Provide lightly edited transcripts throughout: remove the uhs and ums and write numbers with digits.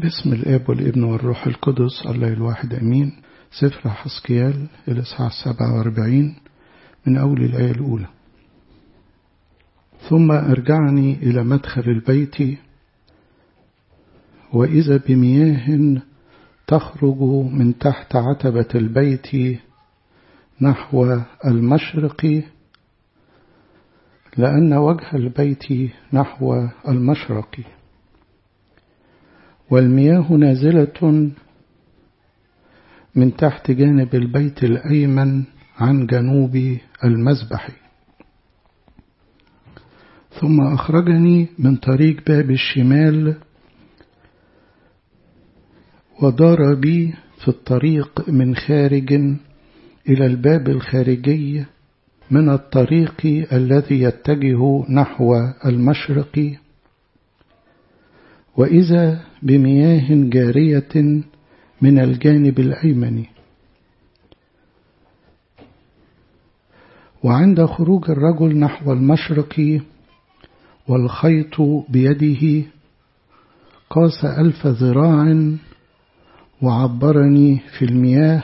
باسم الآب والابن والروح القدس الله الواحد أمين. سفر حسقيال الإصحاح 47 من أول الآية الأولى. ثم أرجعني إلى مدخل البيت، وإذا بمياه تخرج من تحت عتبة البيت نحو المشرق، لأن وجه البيت نحو المشرق، والمياه نازلة من تحت جانب البيت الأيمن عن جنوب المذبح. ثم أخرجني من طريق باب الشمال، ودار بي في الطريق من خارج إلى الباب الخارجي من الطريق الذي يتجه نحو المشرق، وإذا بمياه جارية من الجانب الأيمن. وعند خروج الرجل نحو المشرق والخيط بيده قاس 1000 ذراع، وعبرني في المياه،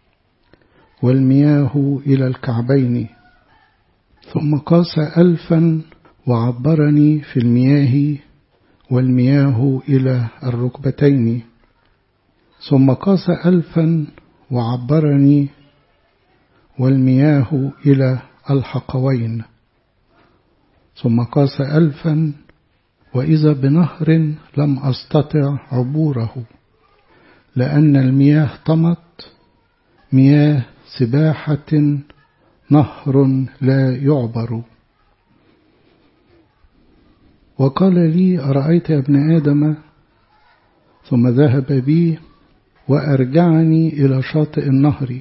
والمياه إلى الكعبين. ثم قاس 1000 وعبرني في المياه، والمياه إلى الركبتين. ثم قاس 1000 وعبرني، والمياه إلى الحقوين. ثم قاس 1000، وإذا بنهر لم أستطع عبوره، لأن المياه طمت، مياه سباحة، نهر لا يعبر. وقال لي: أرأيت يا ابن آدم؟ ثم ذهب بي وأرجعني إلى شاطئ النهر،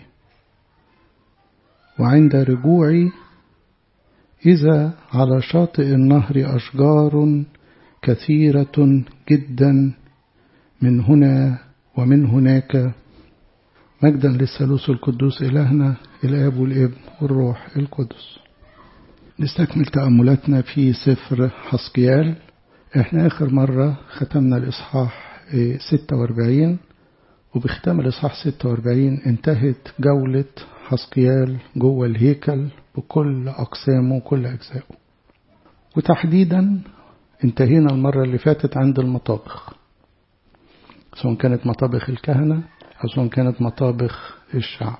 وعند رجوعي إذا على شاطئ النهر أشجار كثيرة جدا من هنا ومن هناك. مجدا للثالوث القدوس إلهنا الآب والابن والروح القدس. نستكمل تأملاتنا في سفر حسقيال. احنا آخر مرة ختمنا الإصحاح 46، وبختام الإصحاح 46 انتهت جولة حسقيال جوه الهيكل بكل أقسامه وكل أجزائه. وتحديدا انتهينا المرة اللي فاتت عند المطابخ، سواء كانت مطابخ الكهنة أو سواء كانت مطابخ الشعب.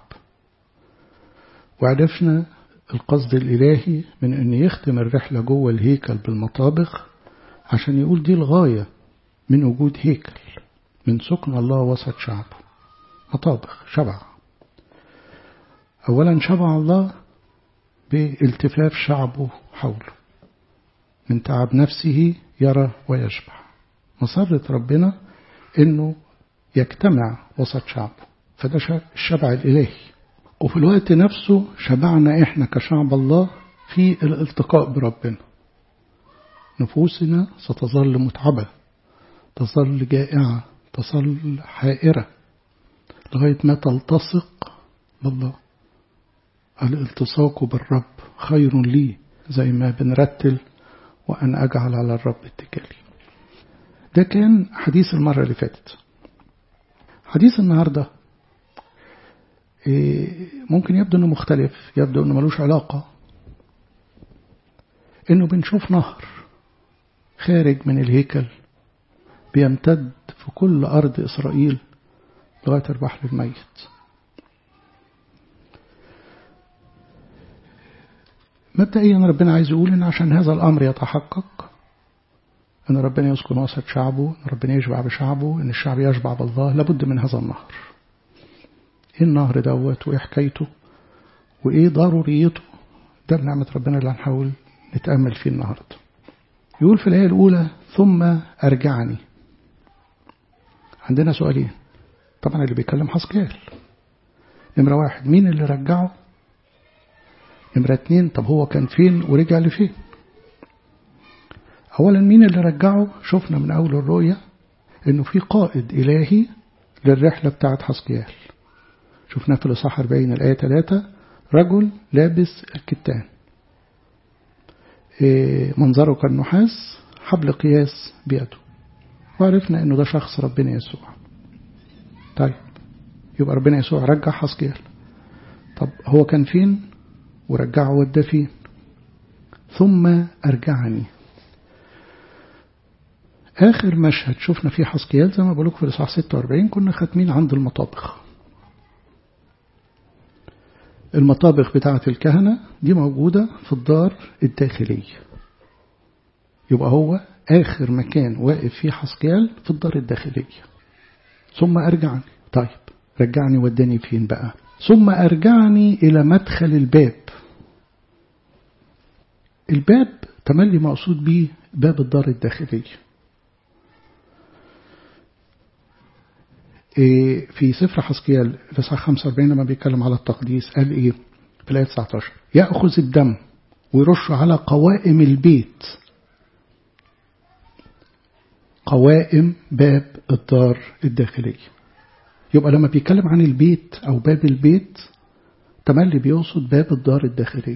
وعرفنا القصد الإلهي من أن يختم الرحلة جوه الهيكل بالمطابخ، عشان يقول دي الغاية من وجود هيكل، من سكن الله وسط شعبه. مطابخ شبع. أولا شبع الله بالتفاف شعبه حوله، من تعب نفسه يرى ويشبع. مسرة ربنا أنه يجتمع وسط شعبه، فده الشبع الإلهي. وفي الوقت نفسه شبعنا إحنا كشعب الله في الالتقاء بربنا. نفوسنا ستظل متعبة، تظل جائعة، تظل حائرة، لغاية ما تلتصق بالله. الالتصاق بالرب خير لي، زي ما بنرتل: وأن أجعل على الرب اتكالي. ده كان حديث المرة اللي فاتت. حديث النهاردة ممكن يبدو أنه مختلف، يبدو أنه ملوش علاقة. أنه بنشوف نهر خارج من الهيكل بيمتد في كل أرض إسرائيل لغاية البحر الميت. مبدئيا ربنا عايز يقول أن عشان هذا الأمر يتحقق، أن ربنا يسكن وسط شعبه، أن ربنا يشبع بشعبه، أن الشعب يشبع بالله، لابد من هذا النهر. إيه النهر دوت، وإيه حكايته، وإيه ضروريته؟ ده بنعمة ربنا اللي هنحاول نتأمل فيه النهاردة. يقول في الآية الأولى: ثم أرجعني. عندنا سؤالين طبعا اللي بيتكلم حسقيال. نمرة 1، مين اللي رجعه؟ نمرة 2، طب هو كان فين ورجع لفين؟ أولا مين اللي رجعه؟ شفنا من أول الرؤية إنه في قائد إلهي للرحلة بتاعت حسقيال. شفنا في الإصحاح 40 الآية 3 رجل لابس الكتان، منظره كالنحاس، حبل قياس بيده. وعرفنا أنه ده شخص ربنا يسوع. طيب يبقى ربنا يسوع رجع حسقيال. طب هو كان فين ورجعه وده فين؟ ثم أرجعني. آخر مشهد شفنا فيه حسقيال زي ما بقولك في الإصحاح 46 كنا ختمين عند المطابخ. المطابخ بتاعة الكهنة دي موجودة في الدار الداخلية. يبقى هو آخر مكان واقف فيه حسقيال في الدار الداخلية. ثم أرجعني. طيب رجعني وداني فين بقى؟ ثم أرجعني إلى مدخل الباب. الباب تملي مقصود به باب الدار الداخلية. في سفر حسقيال الإصحاح 45 لما بيتكلم على التقديس قال إيه في الآية 19 يأخذ الدم ويرشه على قوائم البيت، قوائم باب الدار الداخلية. يبقى لما بيتكلم عن البيت أو باب البيت تملي بيقصد باب الدار الداخلية.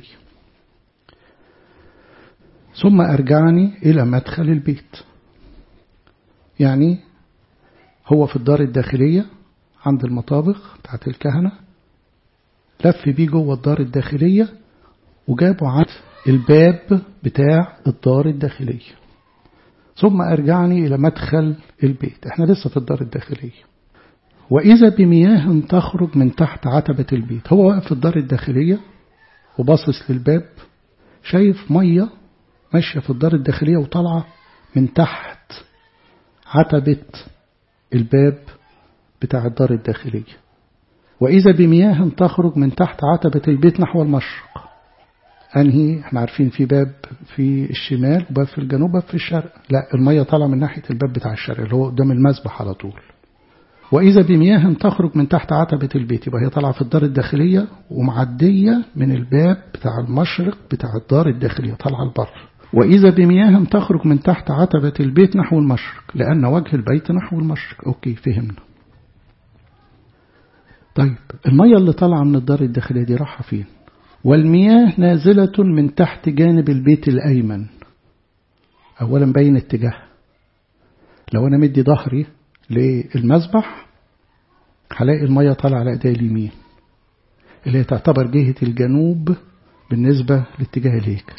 ثم أرجعني إلى مدخل البيت، يعني هو في الدار الداخلية عند المطابخ بتاعت الكهنة، لف بيه جوه الدار الداخلية وجابه عند الباب بتاع الدار الداخلية. ثم أرجعني إلى مدخل البيت، احنا لسه في الدار الداخلية. وإذا بمياه تخرج من تحت عتبة البيت. هو واقف في الدار الداخلية وباصص للباب، شايف مية ماشية في الدار الداخلية وطالعة من تحت عتبة الباب بتاع الدار الداخلية. وإذا بمياه تخرج من تحت عتبة البيت نحو المشرق. أنهي احنا عارفين في باب في الشمال وباب في الجنوب وباب في الشرق، لا المية طالعة من ناحية الباب بتاع الشرق اللي هو قدام المذبح على طول. وإذا بمياه تخرج من تحت عتبة البيت، يبقى هي طالعة في الدار الداخلية ومعدية من الباب بتاع المشرق بتاع الدار الداخلية طالعة البر. وإذا بمياه تخرج من تحت عتبة البيت نحو المشرق لأن وجه البيت نحو المشرق. أوكي فهمنا. طيب المية اللي طالعة من الدار الداخلية دي راحة فين؟ والمياه نازلة من تحت جانب البيت الأيمن. أولا بين اتجاه، لو أنا مدي ظهري للمذبح هلاقي المية طالعة على ايدي اليمين اللي هي تعتبر جهة الجنوب بالنسبة لاتجاه الهيكل.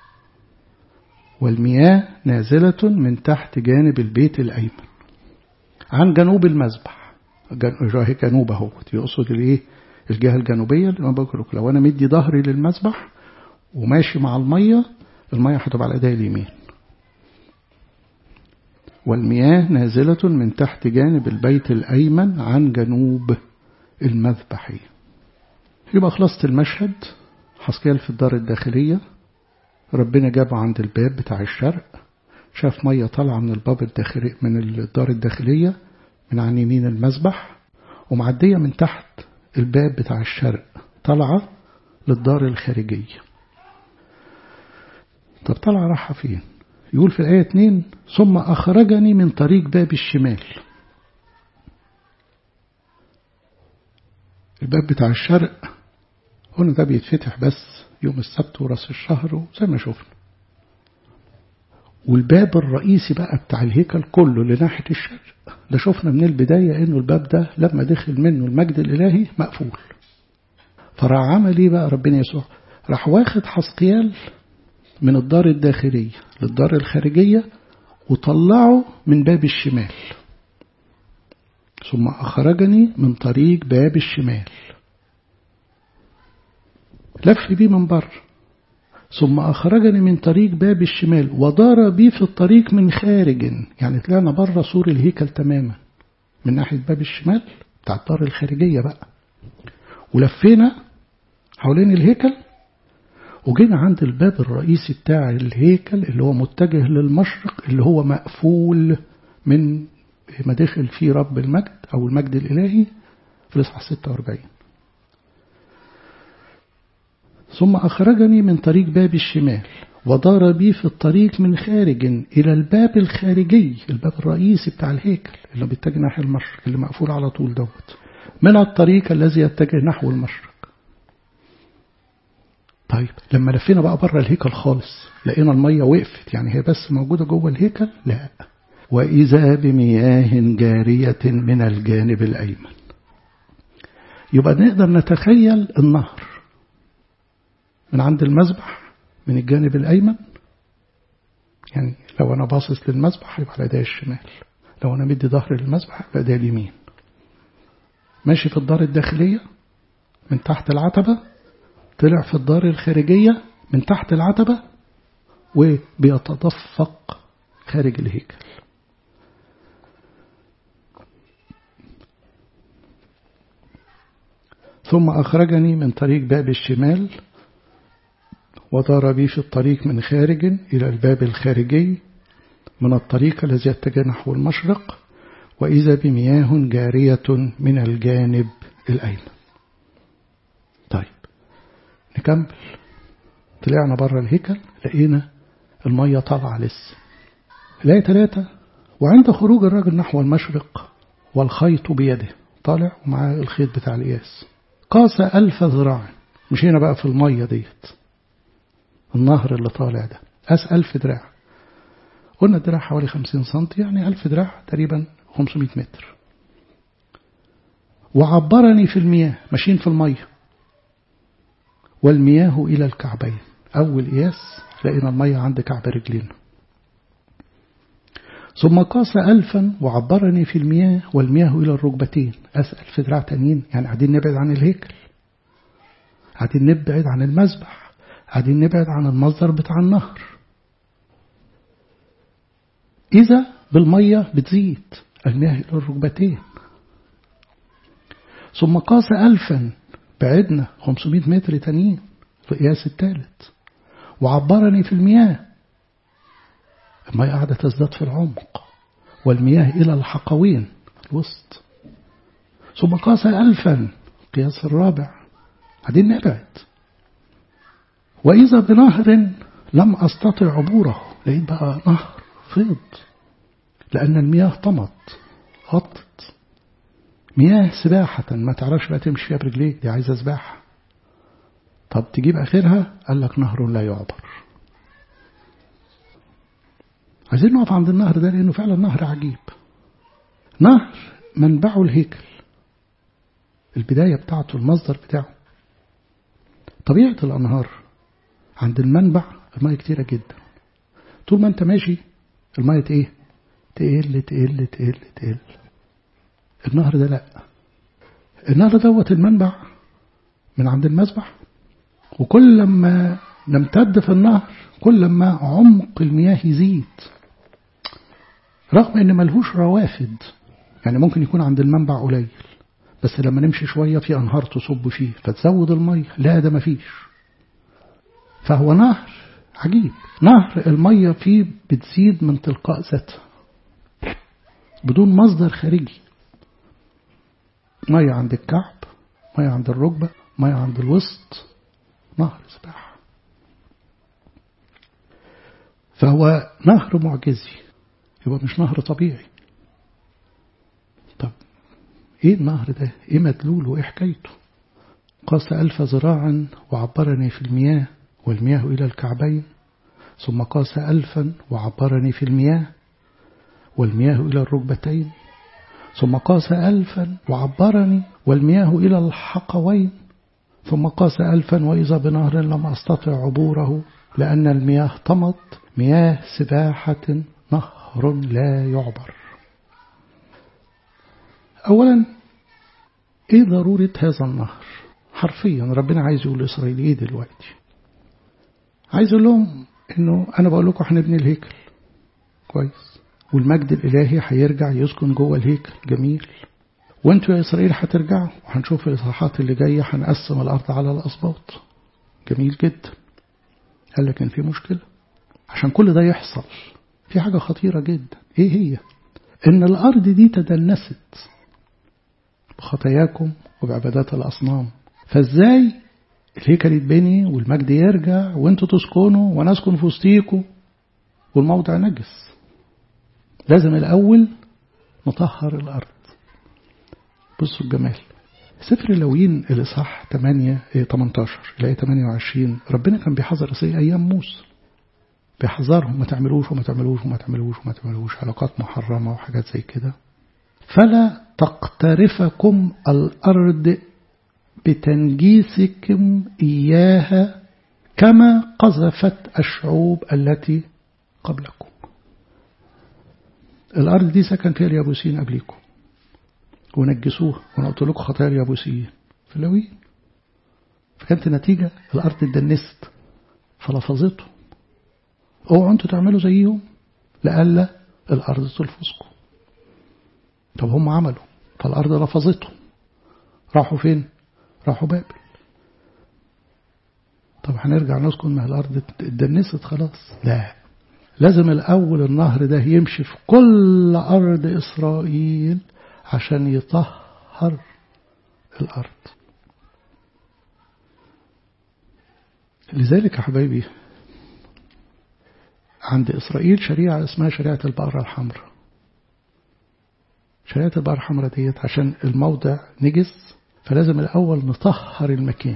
والمياه نازلة من تحت جانب البيت الأيمن عن جنوب المذبح. جنوب اهو يقصد الايه؟ الجهة الجنوبية اللي انا بقول لو انا مدي ظهري للمذبح وماشي مع المية هتبقى على ايدي اليمين. والمياه نازلة من تحت جانب البيت الأيمن عن جنوب المذبح. يبقى خلصت المشهد. حسقيال في الدار الداخلية، ربنا جابه عند الباب بتاع الشرق، شاف مية طالعة من الباب الداخلي من الدار الداخلية من عن يمين المذبح ومعدية من تحت الباب بتاع الشرق طالعة للدار الخارجية. طب طالعة راحة فين؟ يقول في الآية 2 ثم أخرجني من طريق باب الشمال. الباب بتاع الشرق هنا ده بيتفتح بس يوم السبت ورأس الشهر زي ما شفنا. والباب الرئيسي بقى بتاع الهيكل كله لناحية الشرق ده شفنا من البداية إنه الباب ده لما دخل منه المجد الإلهي مقفول. فراح عمل إيه بقى ربنا يسوع؟ راح واخد حسقيال من الدار الداخلية للدار الخارجية وطلعه من باب الشمال. ثم أخرجني من طريق باب الشمال، لف بيه من بر. ثم أخرجني من طريق باب الشمال ودار بي في الطريق من خارج، يعني طلعنا بره سور الهيكل تماما من ناحية باب الشمال بتاع الدار الخارجية بقى، ولفينا حوالين الهيكل وجينا عند الباب الرئيسي بتاع الهيكل اللي هو متجه للمشرق اللي هو مقفول من مداخل فيه رب المجد أو المجد الإلهي في الإصحاح 46. ثم أخرجني من طريق باب الشمال ودار بي في الطريق من خارج إلى الباب الخارجي، الباب الرئيسي بتاع الهيكل اللي بيتجه نحو المشرق اللي مقفول على طول دوت، من الطريق الذي يتجه نحو المشرق. طيب لما لفينا بقى بره الهيكل خالص لقينا المية وقفت، يعني هي بس موجودة جوه الهيكل؟ لا، وإذا بمياه جارية من الجانب الأيمن. يبقى نقدر نتخيل النهر من عند المذبح من الجانب الأيمن، يعني لو أنا باصص للمذبح يبقى على يدي الشمال، لو أنا مدي ظهر للمذبح يبقى يدي اليمين. ماشي في الدار الداخلية من تحت العتبة، طلع في الدار الخارجية من تحت العتبة وبيتدفق خارج الهيكل. ثم أخرجني من طريق باب الشمال ودار بي في الطريق من خارج إلى الباب الخارجي من الطريق الذي يتجه نحو المشرق، وإذا بمياه جارية من الجانب الأيمن. طيب نكمل. طلعنا بره الهيكل لقينا المية طالعة لسه. الآية 3: وعند خروج الرجل نحو المشرق والخيط بيده، طالع ومعاه الخيط بتاع القياس، قاس 1000 ذراع. مش هنا بقى في المية ديت، النهر اللي طالع ده قاس 1000 دراع. قلنا الدراع حوالي 50 سنتي، يعني 1000 دراع تقريبا 500 متر. وعبرني في المياه، ماشيين في المية، والمياه إلى الكعبين. أول قياس لقينا المية عند كعب رجلين. ثم قاس 1000 وعبرني في المياه والمياه إلى الركبتين. قاس 1000 دراع تانيين، يعني قاعدين نبعد عن الهيكل، قاعدين نبعد عن المذبح، قاعدين نبعد عن المصدر بتاع النهر. إذا بالمية بتزيد المياه إلى الركبتين. ثم قاس 1000، بعدنا 500 متر تانيين في القياس الثالث، وعبرني في المياه. المياه قاعدة تزداد في العمق، والمياه إلى الحقوين الوسط. ثم قاس 1000، القياس الرابع، قاعدين نبعد. وإذا بنهر لم أستطع عبوره، لقيت بقى نهر فيض لأن المياه طمت غطت. مياه سباحة، ما تعرفش بقى تمشي فيها برجليك، دي عايزة سباحة. طب تجيب آخرها، قال لك نهر لا يعبر. عايزين نقف عند النهر ده لأنه فعلا نهر عجيب. نهر منبعه الهيكل، البداية بتاعته، المصدر بتاعه. طبيعة الأنهار عند المنبع المية كتيرة جدا، طول ما انت ماشي المية ايه؟ تقل تقل تقل تقل. النهر ده لا، النهر دوت المنبع من عند المذبح، وكل ما نمتد في النهر كل ما عمق المياه يزيد، رغم ان ملهوش روافد. يعني ممكن يكون عند المنبع قليل، بس لما نمشي شوية في أنهار تصب فيه فتزود المية. لا، ده مفيش. فهو نهر عجيب، نهر المية فيه بتزيد من تلقاء ذاتها بدون مصدر خارجي. مية عند الكعب، مية عند الركبة، مية عند الوسط، نهر سباحة. فهو نهر معجزي، يبقى مش نهر طبيعي. طب ايه النهر ده؟ ايه مدلوله وايه حكايته؟ قاس 1000 ذراعا وعبرني في المياه والمياه إلى الكعبين. ثم قاس 1000 وعبرني في المياه والمياه إلى الركبتين. ثم قاس 1000 وعبرني والمياه إلى الحقوين. ثم قاس 1000 وإذا بنهر لم أستطع عبوره لأن المياه طمت، مياه سباحة، نهر لا يعبر. أولا إيه ضرورة هذا النهر؟ حرفيا ربنا عايز يقول لإسرائيل إيه دلوقتي؟ عايز يقول لهم إنه أنا بقول لكم هنبني الهيكل كويس، والمجد الإلهي هيرجع يسكن جوه الهيكل، جميل. وانتوا يا إسرائيل هترجعوا، وهنشوف الإصحاحات اللي جاية هنقسم الأرض على الأسباط، جميل جدا. قال لكن في مشكلة عشان كل ده يحصل، في حاجة خطيرة جدا. إيه هي؟ إن الأرض دي تدنست بخطاياكم وبعبادات الأصنام. فإزاي الهيكل يتبني والمجد يرجع وانتوا تسكنوا وانا اسكن في وسطيكم والموضع نجس؟ لازم الأول نطهر الأرض. بصوا الجمال، سفر اللاويين الإصحاح 18 الآية 28، ربنا كان بيحذر إسرائيل أيام موسى. بيحذرهم ما تعملوش وما تعملوش وما تعملوش وما تعملوش علاقات محرمة وحاجات زي كده. فلا تقترفكم الأرض بتنجيسكم إياها كما قذفت الشعوب التي قبلكم. الأرض دي سكن فيها اليابوسيين قبلكم ونجسوها، وانا قلت لكم خطايا اليابوسيين في اللاويين، فكانت النتيجة الأرض اتدنست فلفظتهم. اوعوا انتوا تعملوا زيهم لألا الأرض تلفظكم. طب هم عملوا فالأرض لفظتهم، راحوا فين؟ راحوا بابل. طب هنرجع نسكن ما الأرض اتدنست خلاص؟ لا، لازم الأول النهر ده يمشي في كل أرض إسرائيل عشان يطهر الأرض. لذلك يا حبايبي عند إسرائيل شريعة اسمها شريعة البقرة الحمراء. شريعة البقرة الحمراء ديت عشان الموضع نجس فلازم الأول نطهر المكان.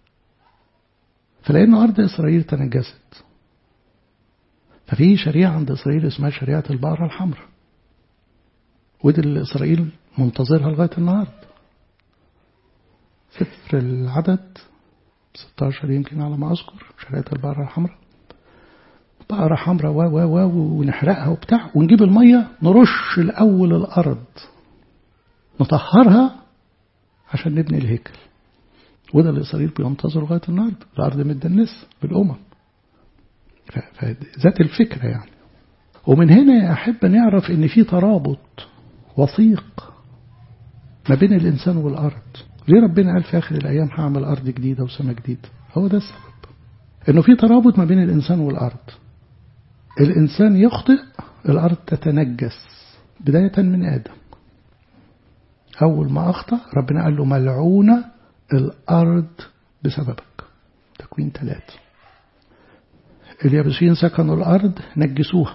فلأن أرض إسرائيل تنجست ففي شريعة عند إسرائيل اسمها شريعة البقرة الحمراء، ودي اللي إسرائيل منتظرها لغاية النهاردة. سفر العدد 16 يمكن على ما أذكر، شريعة البقرة الحمراء، بقرة حمراء ونحرقها وبتاع، ونجيب المية نرش الأول الأرض نطهرها عشان نبني الهيكل. وده اللي إسرائيل بينتظر لغاية النهاردة. الأرض متدنسة بالأمم، فذات الفكرة يعني. ومن هنا أحب نعرف إن في ترابط وثيق ما بين الإنسان والأرض. ليه ربنا قال في آخر الأيام هعمل أرض جديدة وسماء جديدة؟ هو ده السبب، إنه في ترابط ما بين الإنسان والأرض. الإنسان يخطئ الأرض تتنجس، بداية من آدم. أول ما أخطأ ربنا قال له ملعونة الأرض بسببك. تكوين 3. اليابوسيين سكنوا الأرض نجسوها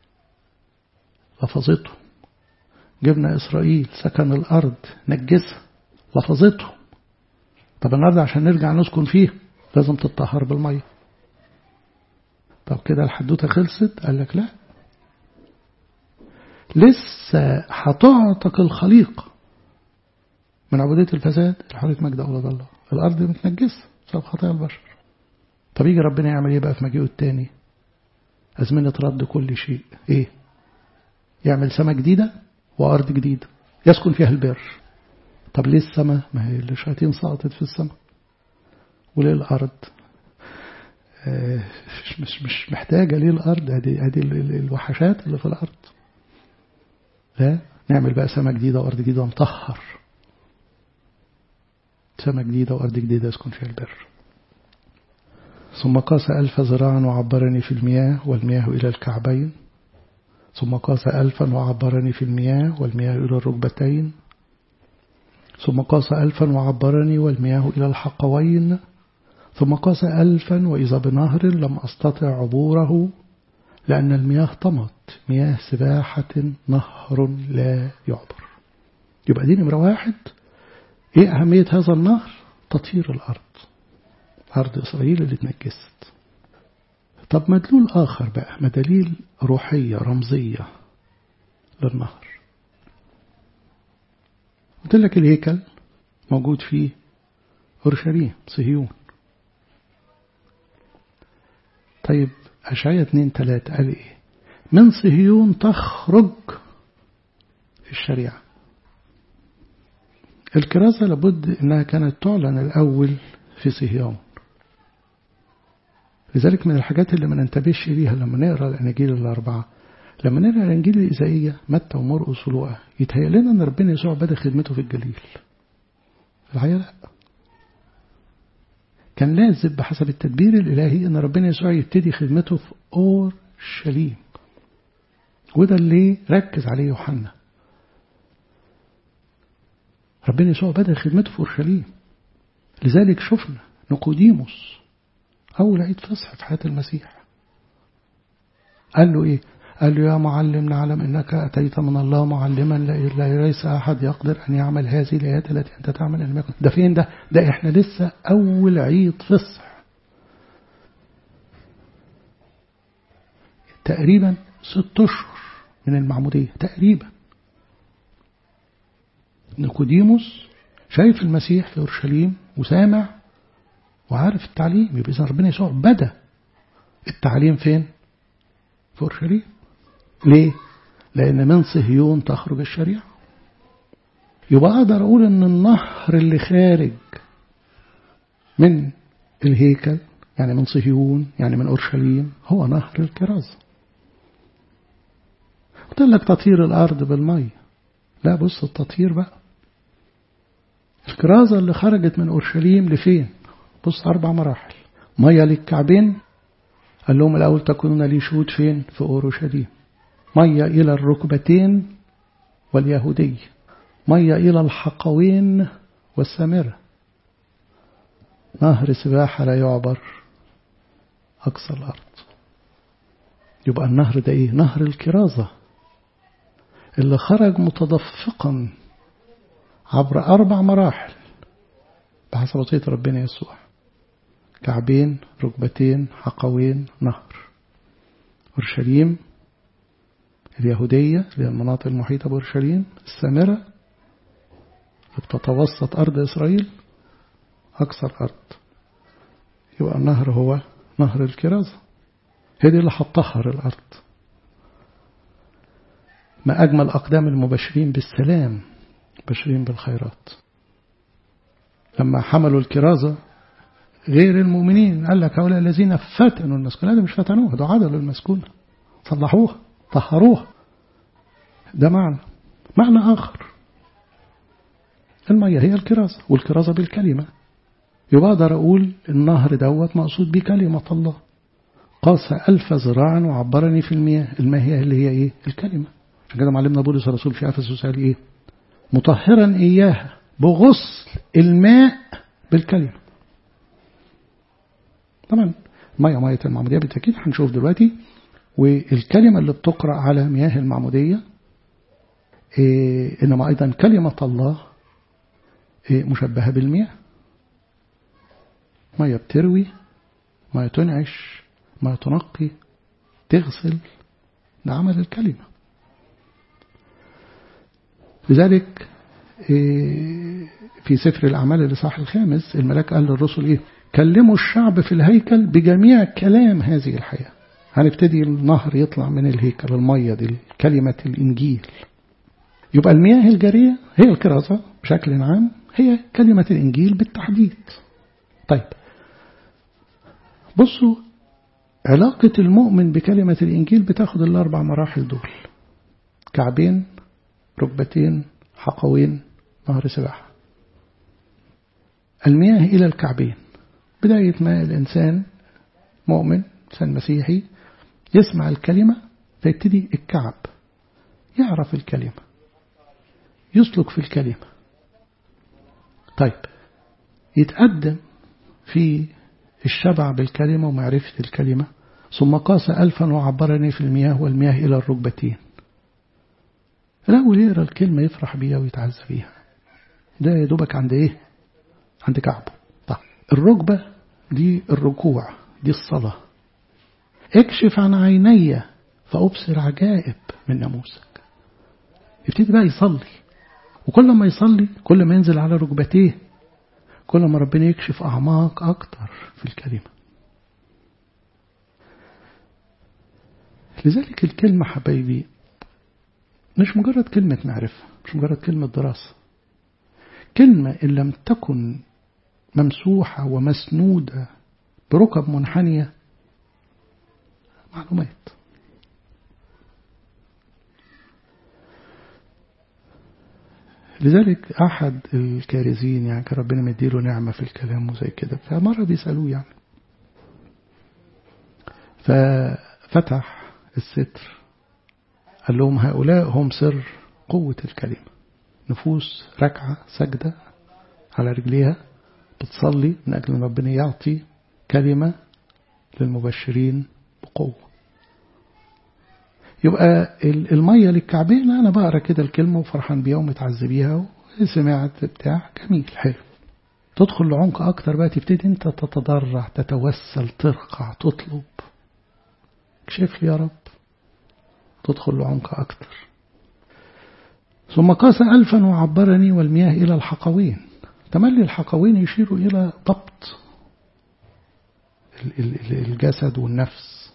لفظتهم. جبنا إسرائيل سكن الأرض نجسها لفظتهم. طب النهارده عشان نرجع نسكن فيه لازم تتطهر بالمية. طب كده الحدوتة خلصت؟ قال لك لا، لسه هتعتق الخليقة من عبودية الفساد لحرية مجد أولاد الله. الأرض متنجسة بسبب خطايا البشر. طب يجي ربنا يعمل ايه بقى في مجيئه التاني؟ أزمنة رد كل شيء. ايه؟ يعمل سماء جديدة وأرض جديدة يسكن فيها البر. طب ليه السماء؟ ما هي الشياطين سقطت في السماء. وليه الأرض؟ مش محتاجة ليه الأرض؟ هذه الوحشات اللي في الأرض. لا، نعمل بقى سماء جديدة وأرض جديدة ونطهر. سماء جديدة وأرض جديدة يسكن فيها البر. ثم قاس 1000 ذراعا وعبرني في المياه والمياه إلى الكعبين. ثم قاس 1000 وعبرني في المياه والمياه إلى الركبتين. ثم قاس 1000 وعبرني والمياه إلى الحقوين. ثم قاس 1000 وإذا بنهر لم أستطع عبوره لأن المياه طمت، مياه سباحة نهر لا يعبر. يبقى دي نمرة 1. إيه أهمية هذا النهر؟ تطهير الأرض، أرض إسرائيل اللي اتنجست. طب مدلول آخر بقى، مدليل روحية رمزية للنهر. قلت لك الهيكل موجود فيه أورشليم صهيون. طيب أشعياء 2:3 قال إيه؟ من صهيون تخرج الشريعة. الكرازة لابد أنها كانت تعلن الأول في صهيون. لذلك من الحاجات اللي ما ننتبهش ليها لما نقرأ الأناجيل الأربعة، لما نقرأ الأناجيل الإيزائية متى ومرقس ولوقا، يتهيأ لنا أن ربنا يسوع بدأ خدمته في الجليل. في الحقيقة لا، كان لازم بحسب التدبير الإلهي أن ربنا يسوع يبتدي خدمته في أورشليم. وده اللي ركز عليه يوحنا. ربنا يسوع بدأ خدمته في أورشليم. لذلك شفنا نيقوديموس أول عيد فصح في حياة المسيح قال له إيه؟ قال له يا معلم نعلم إنك أتيت من الله معلما ليس أحد يقدر أن يعمل هذه الآيات التي أنت تعمل. إن ده فين ده؟ ده إحنا لسه أول عيد فصح. تقريبا 6 أشهر من المعمودية تقريبا. نيقوديموس شايف المسيح في أورشليم وسامع وعارف التعليم، يبقى إذا ربنا يسوع بدأ التعليم فين؟ في أورشليم. ليه؟ لأن من صهيون تخرج الشريعة. يبقى أقدر أقول أن النهر اللي خارج من الهيكل يعني من صهيون يعني من أورشليم هو نهر الكرازة. قلت لك تطهير الأرض بالمية، لا بص التطهير بقى. الكرازة اللي خرجت من أورشليم لفين؟ بص 4 مراحل. مية للكعبين، قال لهم الأول تكونون لي شهود فين؟ في أورشليم. مية إلى الركبتين واليهودية، مية إلى الحقوين والسامرة، نهر سباحة لا يعبر أقصى الأرض. يبقى النهر ده إيه؟ نهر الكرازة اللي خرج متدفقا عبر 4 مراحل بحسب وصية ربنا يسوع: كعبين، ركبتين، حقوين، نهر. أورشليم، اليهودية اللي هي المناطق المحيطة بأورشليم، السامرة اللي بتتوسط أرض إسرائيل، أقصى الأرض. يبقى النهر هو نهر الكرازة، هي دي اللي هتطهر الأرض. ما أجمل أقدام المبشرين بالسلام، مبشرين بالخيرات. لما حملوا الكرازة غير المؤمنين قال لك هؤلاء الذين فتنوا المسكونة. هذا مش فتنوها، ده عدلوا المسكونة، صلحوها، طهروها. ده معنى آخر. المية هي الكرازة، والكرازة بالكلمة. يبقى أقدر أقول النهر دوت مقصود بكلمة الله. قاس 1000 ذراعا وعبرني في المياه. المياه اللي هي إيه؟ الكلمة. عشان كده معلمنا بولس الرسول في أفسس قال إيه؟ مطهرا إياها بغسل الماء بالكلمة. طبعا مية المعمودية بالتأكيد هنشوف دلوقتي. والكلمة اللي بتقرأ على مياه المعمودية إنما أيضا كلمة الله مشبهة بالمياه. مية بتروي، مية تنعش، مية تنقي، تغسل. ده عمل الكلمة. لذلك في سفر الأعمال الإصحاح 5 الملاك قال للرسل إيه؟ كلموا الشعب في الهيكل بجميع كلام هذه الحياة. هنبتدي النهر يطلع من الهيكل، المية دي كلمة الإنجيل. يبقى المياه الجارية هي الكرازة بشكل عام، هي كلمة الإنجيل بالتحديد. طيب بصوا علاقة المؤمن بكلمة الإنجيل بتاخد 4 مراحل دول: كعبين، ركبتين، حقوين، نهر سباحة. المياه إلى الكعبين، بداية ما الإنسان مؤمن، إنسان مسيحي، يسمع الكلمة فيبتدي الكعب يعرف الكلمة، يسلك في الكلمة. طيب يتقدم في الشبع بالكلمة ومعرفة الكلمة. ثم قاس 1000 وعبرني في المياه، والمياه إلى الركبتين. الأول يقرأ الكلمة يفرح بيها ويتعز فيها. ده يا دوبك عند إيه؟ عند كعبه. طيب الركبة دي الركوع، دي الصلاة. اكشف عن عيني فأبصر عجائب من ناموسك. يبتدي بقى يصلي، وكل ما يصلي كل ما ينزل على ركبتيه كل ما ربنا يكشف أعماق أكتر في الكلمة. لذلك الكلمة حبايبي مش مجرد كلمة معرفة، مش مجرد كلمة دراسة. كلمة إن لم تكن ممسوحة ومسنودة بركب منحنية معلومات. لذلك أحد الكارزين يعني كان ربنا مديله نعمة في الكلام وزي كده، فمرة بيسألوه يعني، ففتح الستر قال لهم هؤلاء هم سر قوة الكلمة. نفوس ركعة سجدة على رجليها بتصلي من أجل أن ربنا يعطي كلمة للمبشرين بقوة. يبقى المية للكعبين، أنا بقرأ كده الكلمة وفرحان بيها ومتعز بيها وسمعت بتاع جميل حلو. تدخل لعمق أكتر بقى، تبتدي أنت تتضرع، تتوسل، ترقع، تطلب. اكشف لي يا رب تدخل لعمق أكتر. ثم قاس 1000 وعبرني والمياه إلى الحقوين. تملي الحقوين يشيروا إلى ضبط الجسد والنفس.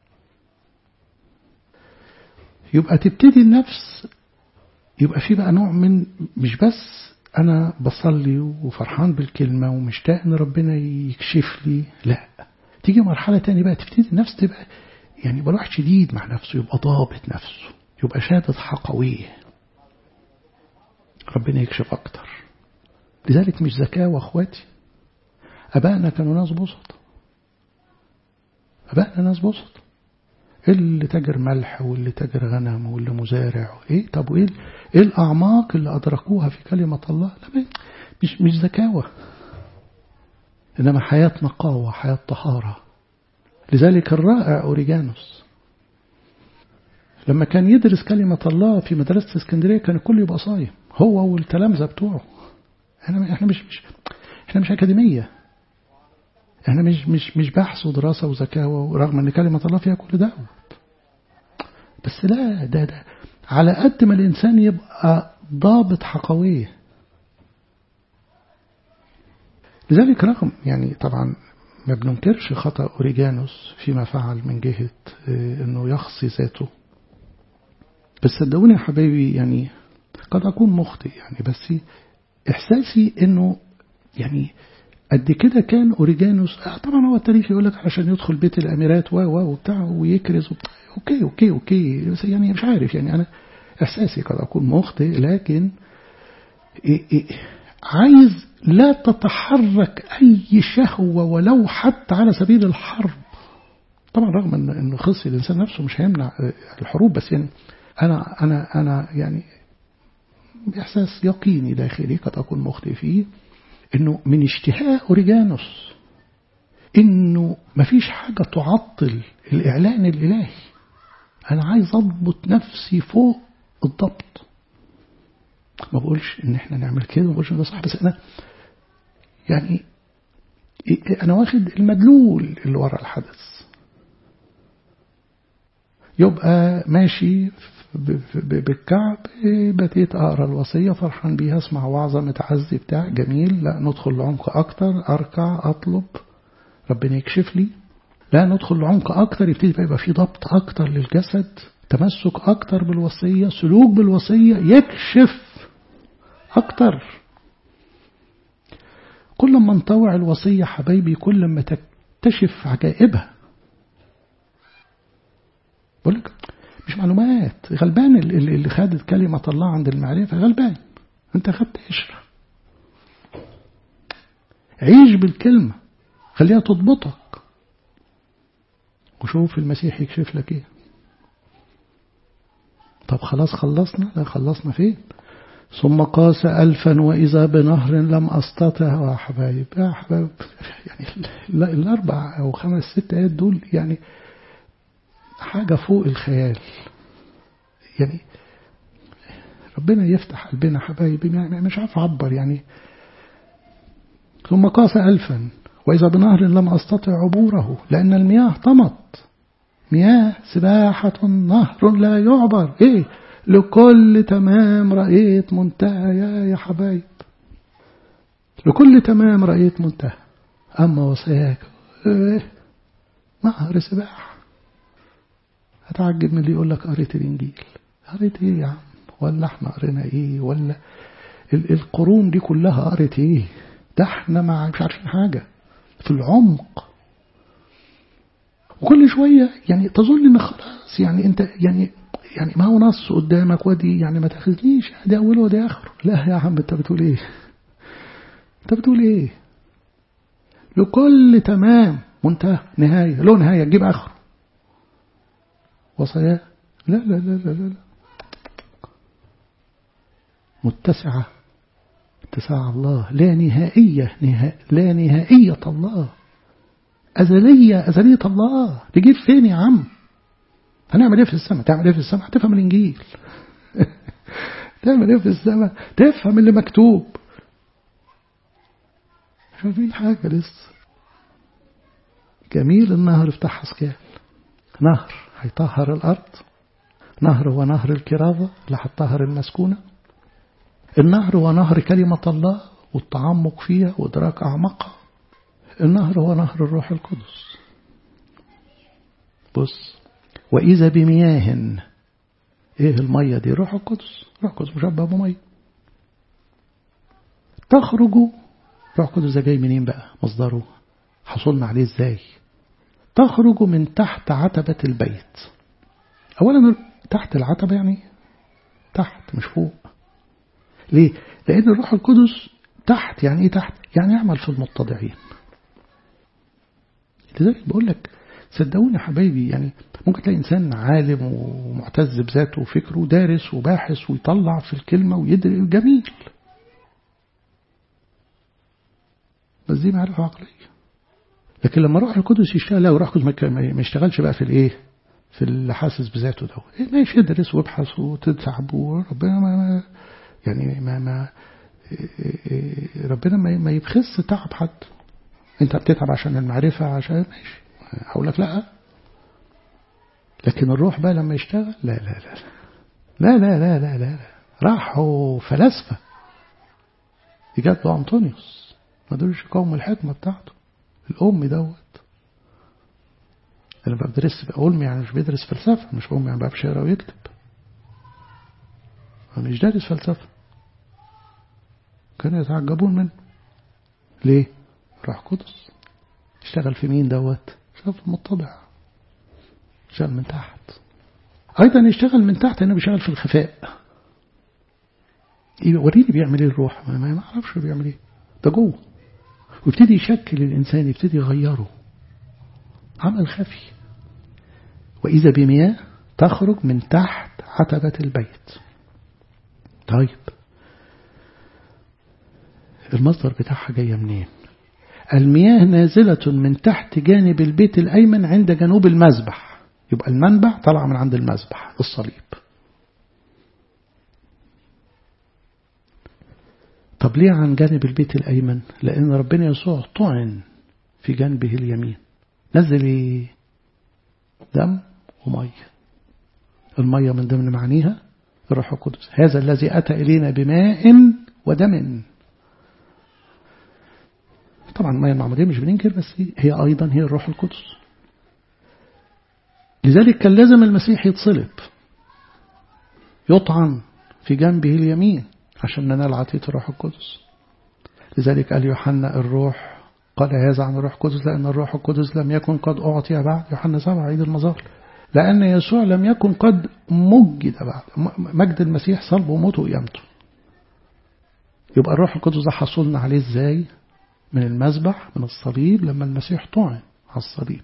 يبقى تبتدي النفس يبقى في بقى نوع من مش بس أنا بصلي وفرحان بالكلمة ومشتاق إن ربنا يكشف لي، لا، تيجي مرحلة تانية بقى تبتدي النفس تبقى يعني يبقى الواحد شديد مع نفسه، يبقى ضابط نفسه، يبقى شادد حقويه، ربنا يكشف أكتر. لذلك مش ذكاء وأخواتي، أبائنا كانوا ناس بسط، أبائنا ناس بسط، اللي تاجر ملح واللي تاجر غنم واللي مزارع طب ايه الأعماق اللي أدركوها في كلمة الله؟ لا، مش ذكاوة، إنما حياة نقاوة، حياة طهارة. لذلك الرائع أوريجانوس لما كان يدرس كلمة الله في مدرسة اسكندرية كان الكل يبقى صايم، هو والتلامذة بتوعه. احنا مش أكاديمية، احنا مش بحث ودراسة وذكاوة، رغم ان كلمة الله فيها كل ده، بس لا، ده على قد ما الإنسان يبقى ضابط حقويه. لذلك رغم يعني طبعا ما بننكرش خطأ أوريجانوس فيما فعل من جهة انه يخصي ذاته، بس صدقوني يا حبايبي يعني قد أكون مخطئ يعني، بس إحساسي انه يعني قد كده كان أوريجانوس طبعا هو التاريخ يقول لك علشان يدخل بيت الأميرات وبتاع ويكرز أوكي بس يعني مش عارف، يعني أنا إحساسي قد أكون مخطئ، لكن عايز لا تتحرك أي شهوة ولو حتى على سبيل الحرب. طبعا رغم أن خصي الإنسان نفسه مش هيمنع الحروب، بس يعني أنا يعني إحساس يقيني داخلي قد أكون مخطئ فيه، إنه من اشتهاء أوريجانوس إنه مفيش حاجة تعطل الإعلان الإلهي. أنا عايز أضبط نفسي فوق الضبط. ما بقولش إن إحنا نعمل كده، ما بقولش إن ده صح، بس أنا يعني أنا واخد المدلول اللي ورا الحدث. يبقى ماشي بالكعب، بتيت أقرأ الوصية فرحان بيها، اسمع وعظة متعزي بتاع جميل، لا ندخل لعمق أكتر، أركع أطلب ربنا يكشف لي، لا ندخل لعمق أكتر، يبتدي يبقى في ضبط أكتر للجسد، تمسك أكتر بالوصية، سلوك بالوصية، يكشف أكتر. كل ما نطوع الوصية حبايبي كل ما تكتشف عجائبها. بقولك مش معلومات، غلبان اللي خدت كلمة الله عند المعرفة، غلبان، انت خدت قشرة. عيش بالكلمة، خليها تضبطك، وشوف المسيح يكشف لك ايه. طب خلاص خلصنا؟ لا، خلصنا فين؟ ثم قاس 1000 وإذا بنهر لم أستطع. يا حبايب يعني الأربع أو 5 6 آيات دول يعني حاجة فوق الخيال. يعني ربنا يفتح قلبنا حبايبي، مش عارف أعبر يعني. ثم قاس 1000 وإذا بنهر لم أستطع عبوره لأن المياه طمت، مياه سباحة نهر لا يعبر. لكل تمام رأيت منتهى يا حبايب، لكل تمام رأيت منتهى. أما وصياك نهر سباحة. هتعجب من اللي يقول لك قريت الإنجيل. قريت إيه يا عم؟ ولا احنا قرينا إيه؟ ولا القرون دي كلها قريت إيه؟ ده احنا مش عارفين حاجة في العمق. وكل شوية يعني تظن ان خلاص يعني انت يعني ما هو نص قدامك ودي يعني ما تاخذنيش ده اوله وده اخره. لا يا عم، انت بتقول ايه؟ انت بتقول ايه؟ لكل تمام منتهى نهاية، له نهاية تجيب اخره. وصايا لا لا لا لا لا متسعة، اتساع الله، لا نهائية، لا نهائية الله، أزلية الله. تجيب فين يا عم؟ هنعمل ايه في السماء؟ تعمل ايه في السماء؟ هتفهم الإنجيل. تعمل ايه في السماء؟ تفهم اللي مكتوب. مش في حاجة لسه. جميل النهر افتح حسكال، نهر هيطهر الأرض، نهر هو نهر الكرازة لحطهر المسكونة. النهر هو نهر كلمة الله والتعمق فيها وإدراك أعمقها. النهر هو نهر الروح القدس. بص، وإذا بمياه. إيه المية دي؟ روح القدس. روح القدس مشبه بمية تخرج. روح القدس ده جاي منين بقى؟ مصدره حصلنا عليه إزاي؟ تخرج من تحت عتبة البيت. أولا تحت العتبة يعني تحت مش فوق. ليه؟ لأن الروح القدس تحت. يعني إيه تحت؟ يعني يعمل في المتضعين. لذلك بقول لك صدقوني يا حبايبي، يعني ممكن تلاقي إنسان عالم ومعتز بذاته وفكره دارس وباحث ويطلع في الكلمة ويدري جميل، بس دي معرفة عقلية. لكن لما روح القدس يشتغل، لا، روح القدس ما يشتغلش بقى في الإيه؟ في اللي حاسس بذاته ده. ماشي، يدرس ويبحث وتتعب وربنا ما ربنا ما يبخس تعب حد. انت بتتعب عشان المعرفة، عشان ماشي، هقول لك لا. لكن الروح بقى لما يشتغل لا لا لا لا لا لا لا لا, لا. راحوا فلاسفة يجاد له أنطونيوس ما دولش قوم الحكمة بتاعته. الأم دوت أنا بقى بدرس بقول يعني مش بيدرس فلسفة، مش أم يعني بقى بشيرة ويكتب، أنا مش دارس فلسفة. كانوا يتعجبون منه. ليه؟ روح قدس اشتغل في مين دوت؟ اشتغل في المتضع، اشتغل من تحت. أيضا يشتغل من تحت أنه بيشتغل في الخفاء. وريني بيعمل ايه الروح؟ ما اعرفش بيعمل ايه، ده جوه. ويبتدي يشكل الإنسان، يبتدي يغيره عمل خفي. وإذا بمياه تخرج من تحت عتبة البيت. طيب المصدر بتاعها جاية منين؟ المياه نازلة من تحت جانب البيت الأيمن عند جنوب المذبح. يبقى المنبع طلع من عند المذبح الصليب. طب ليه عن جانب البيت الأيمن؟ لأن ربنا يسوع طعن في جانبه اليمين. نزل ايه؟ دم ومية. المية من ضمن معانيها الروح القدس، هذا الذي أتى إلينا بماء ودم. طبعا المية المعمودية مش بننكر، بس هي أيضا هي الروح القدس. لذلك كان لازم المسيح يتصلب، يطعن في جنبه اليمين عشان ننال عطية الروح القدس. لذلك قال يوحنا الروح قال هذا عن الروح القدس لأن الروح القدس لم يكن قد أعطي بعد. يوحنا 7 عيد المظال. لأن يسوع لم يكن قد مجد بعد. مجد المسيح صلبه وموته وقيامته. يبقى الروح القدس ده حصلنا عليه ازاي؟ من المذبح، من الصليب، لما المسيح طعن على الصليب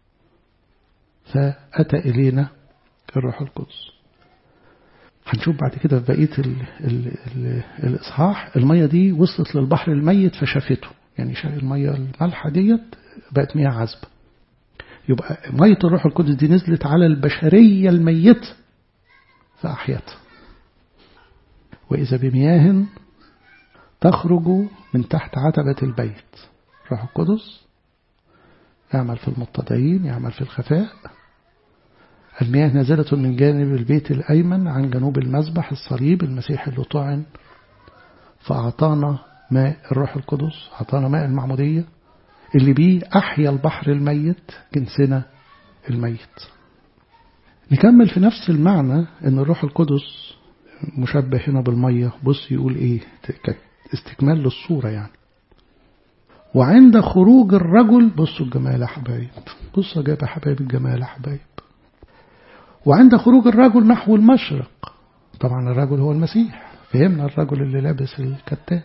فأتى إلينا الروح القدس. هنشوف بعد كده في بقية الإصحاح المية دي وصلت للبحر الميت فشافته، يعني المية المالحة ديت بقت مياه عذبة. يبقى مية الروح القدس دي نزلت على البشرية الميتة فأحيتها. وإذا بمياه تخرج من تحت عتبة البيت. روح القدس يعمل في المتضعين، يعمل في الخفاء. المياه نزلت من جانب البيت الأيمن عن جنوب المذبح الصليب، المسيح اللي طعن، فأعطانا ماء الروح القدس، أعطانا ماء المعمودية اللي بيه أحيا البحر الميت جنسنا الميت. نكمل في نفس المعنى أن الروح القدس مشبه هنا بالمية. بص يقول إيه استكمال للصورة يعني. وعند خروج الرجل، بصوا الجمال يا حبايب، بصوا جايب يا حبايب الجمال يا حبايب. وعند خروج الرجل نحو المشرق، طبعا الرجل هو المسيح، فهمنا الرجل اللي لابس الكتان.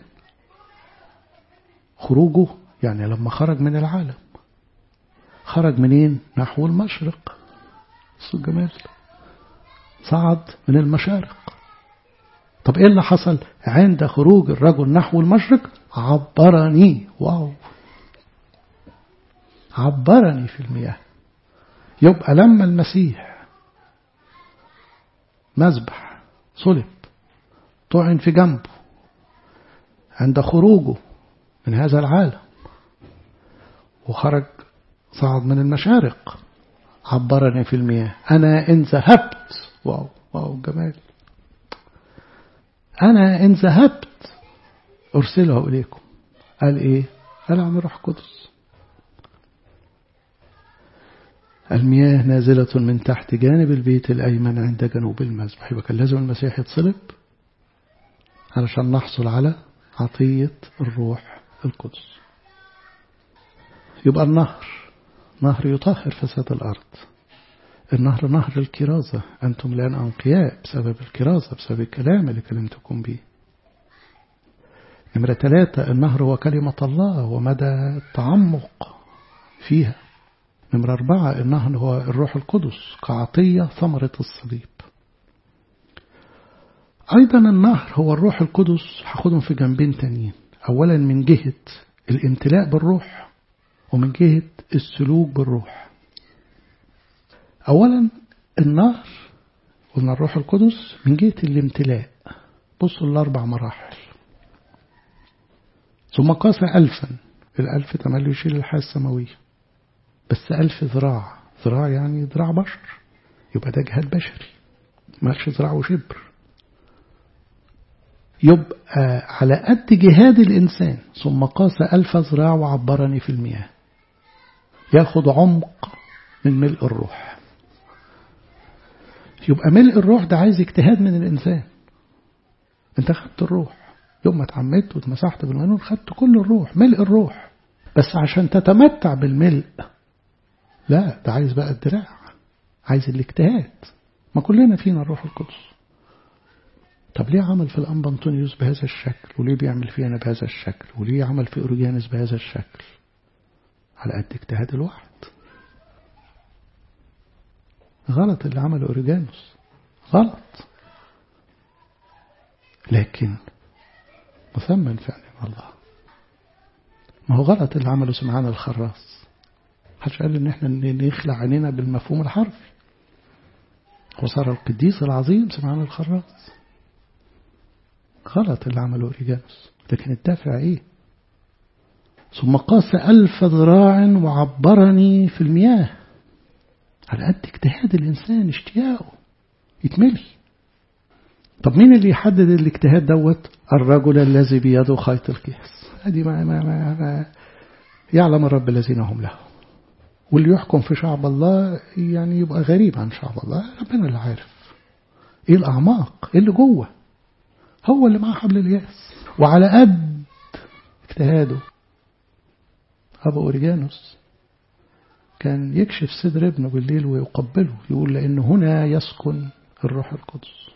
خروجه يعني لما خرج من العالم، خرج منين؟ نحو المشرق. بصوا الجمال، صعد من المشارق. طب ايه اللي حصل؟ عند خروج الرجل نحو المشرق عبرني. واو، عبرني في المياه. يبقى لما المسيح مذبح صلب طعن في جنبه عند خروجه من هذا العالم وخرج صعد من المشارق، عبرني في المياه. أنا إن ذهبت، واو، واو جمال. أنا إن ذهبت أرسله إليكم. قال إيه؟ قال عن روح قدس. المياه نازلة من تحت جانب البيت الأيمن عند جنوب المذبح. يبقى كان لازم المسيح يتصلب علشان نحصل على عطية الروح القدس. يبقى النهر نهر يطهر فساد الأرض. النهر نهر الكرازة. أنتم الآن أنقياء بسبب الكرازة، بسبب الكلام اللي كلمتكم به. نمرة 3 النهر هو كلمة الله ومدى التعمق فيها. نمرة 4 النهر هو الروح القدس كعطية ثمرة الصليب. أيضا النهر هو الروح القدس. هاخدهم في جنبين تانيين. أولا من جهة الامتلاء بالروح ومن جهة السلوك بالروح. أولا النهر قلنا الروح القدس من جهة الامتلاء. بصوا الأربع مراحل. ثم قاس 1000. 1000 تملي يشيل الحياة السماوية، بس 1000 ذراع. ذراع يعني ذراع بشر، يبقى ده جهاد بشري، مالش ذراع وشبر. يبقى على قد جهاد الإنسان. ثم قاس 1000 ذراع وعبرني في المياه. ياخد عمق من ملء الروح. يبقى ملء الروح ده عايز اجتهاد من الإنسان. انت خدت الروح يوم ما اتعمدت واتمسحت بالمنور، خدت كل الروح، ملء الروح. بس عشان تتمتع بالملء لا، ده عايز بقى الدراع، عايز الاجتهاد. ما كلنا فينا الروح القدس. طب ليه عمل في الأنبا أنطونيوس بهذا الشكل، وليه بيعمل فينا بهذا الشكل، وليه عمل في أوريجانوس بهذا الشكل؟ على قد اجتهاد الواحد. غلط اللي عمله أوريجانوس، غلط، لكن مثمن فعلا الله. ما هو غلط اللي عمله سمعان الخراس. محدش قال ان احنا نخلع عينينا بالمفهوم الحرفي. وصار القديس العظيم سمعان الخراس. غلط اللي عمله أوريجانوس، لكن الدافع ايه؟ ثم قاس 1000 ذراع وعبرني في المياه. على قد اجتهاد الإنسان، اشتياقه يتملي. طب مين اللي يحدد الاجتهاد دوت؟ الرجل الذي بيده خيط القياس. ادي ما يعلم الرب الذين هم له. واللي يحكم في شعب الله يعني يبقى غريب عن شعب الله. ربنا اللي عارف ايه الأعماق، ايه اللي جوه. هو اللي معاه حبل الياس. وعلى قد اجتهاده أبو أوريجانوس كان يكشف صدر ابنه بالليل ويقبله، يقول لأن هنا يسكن الروح القدس.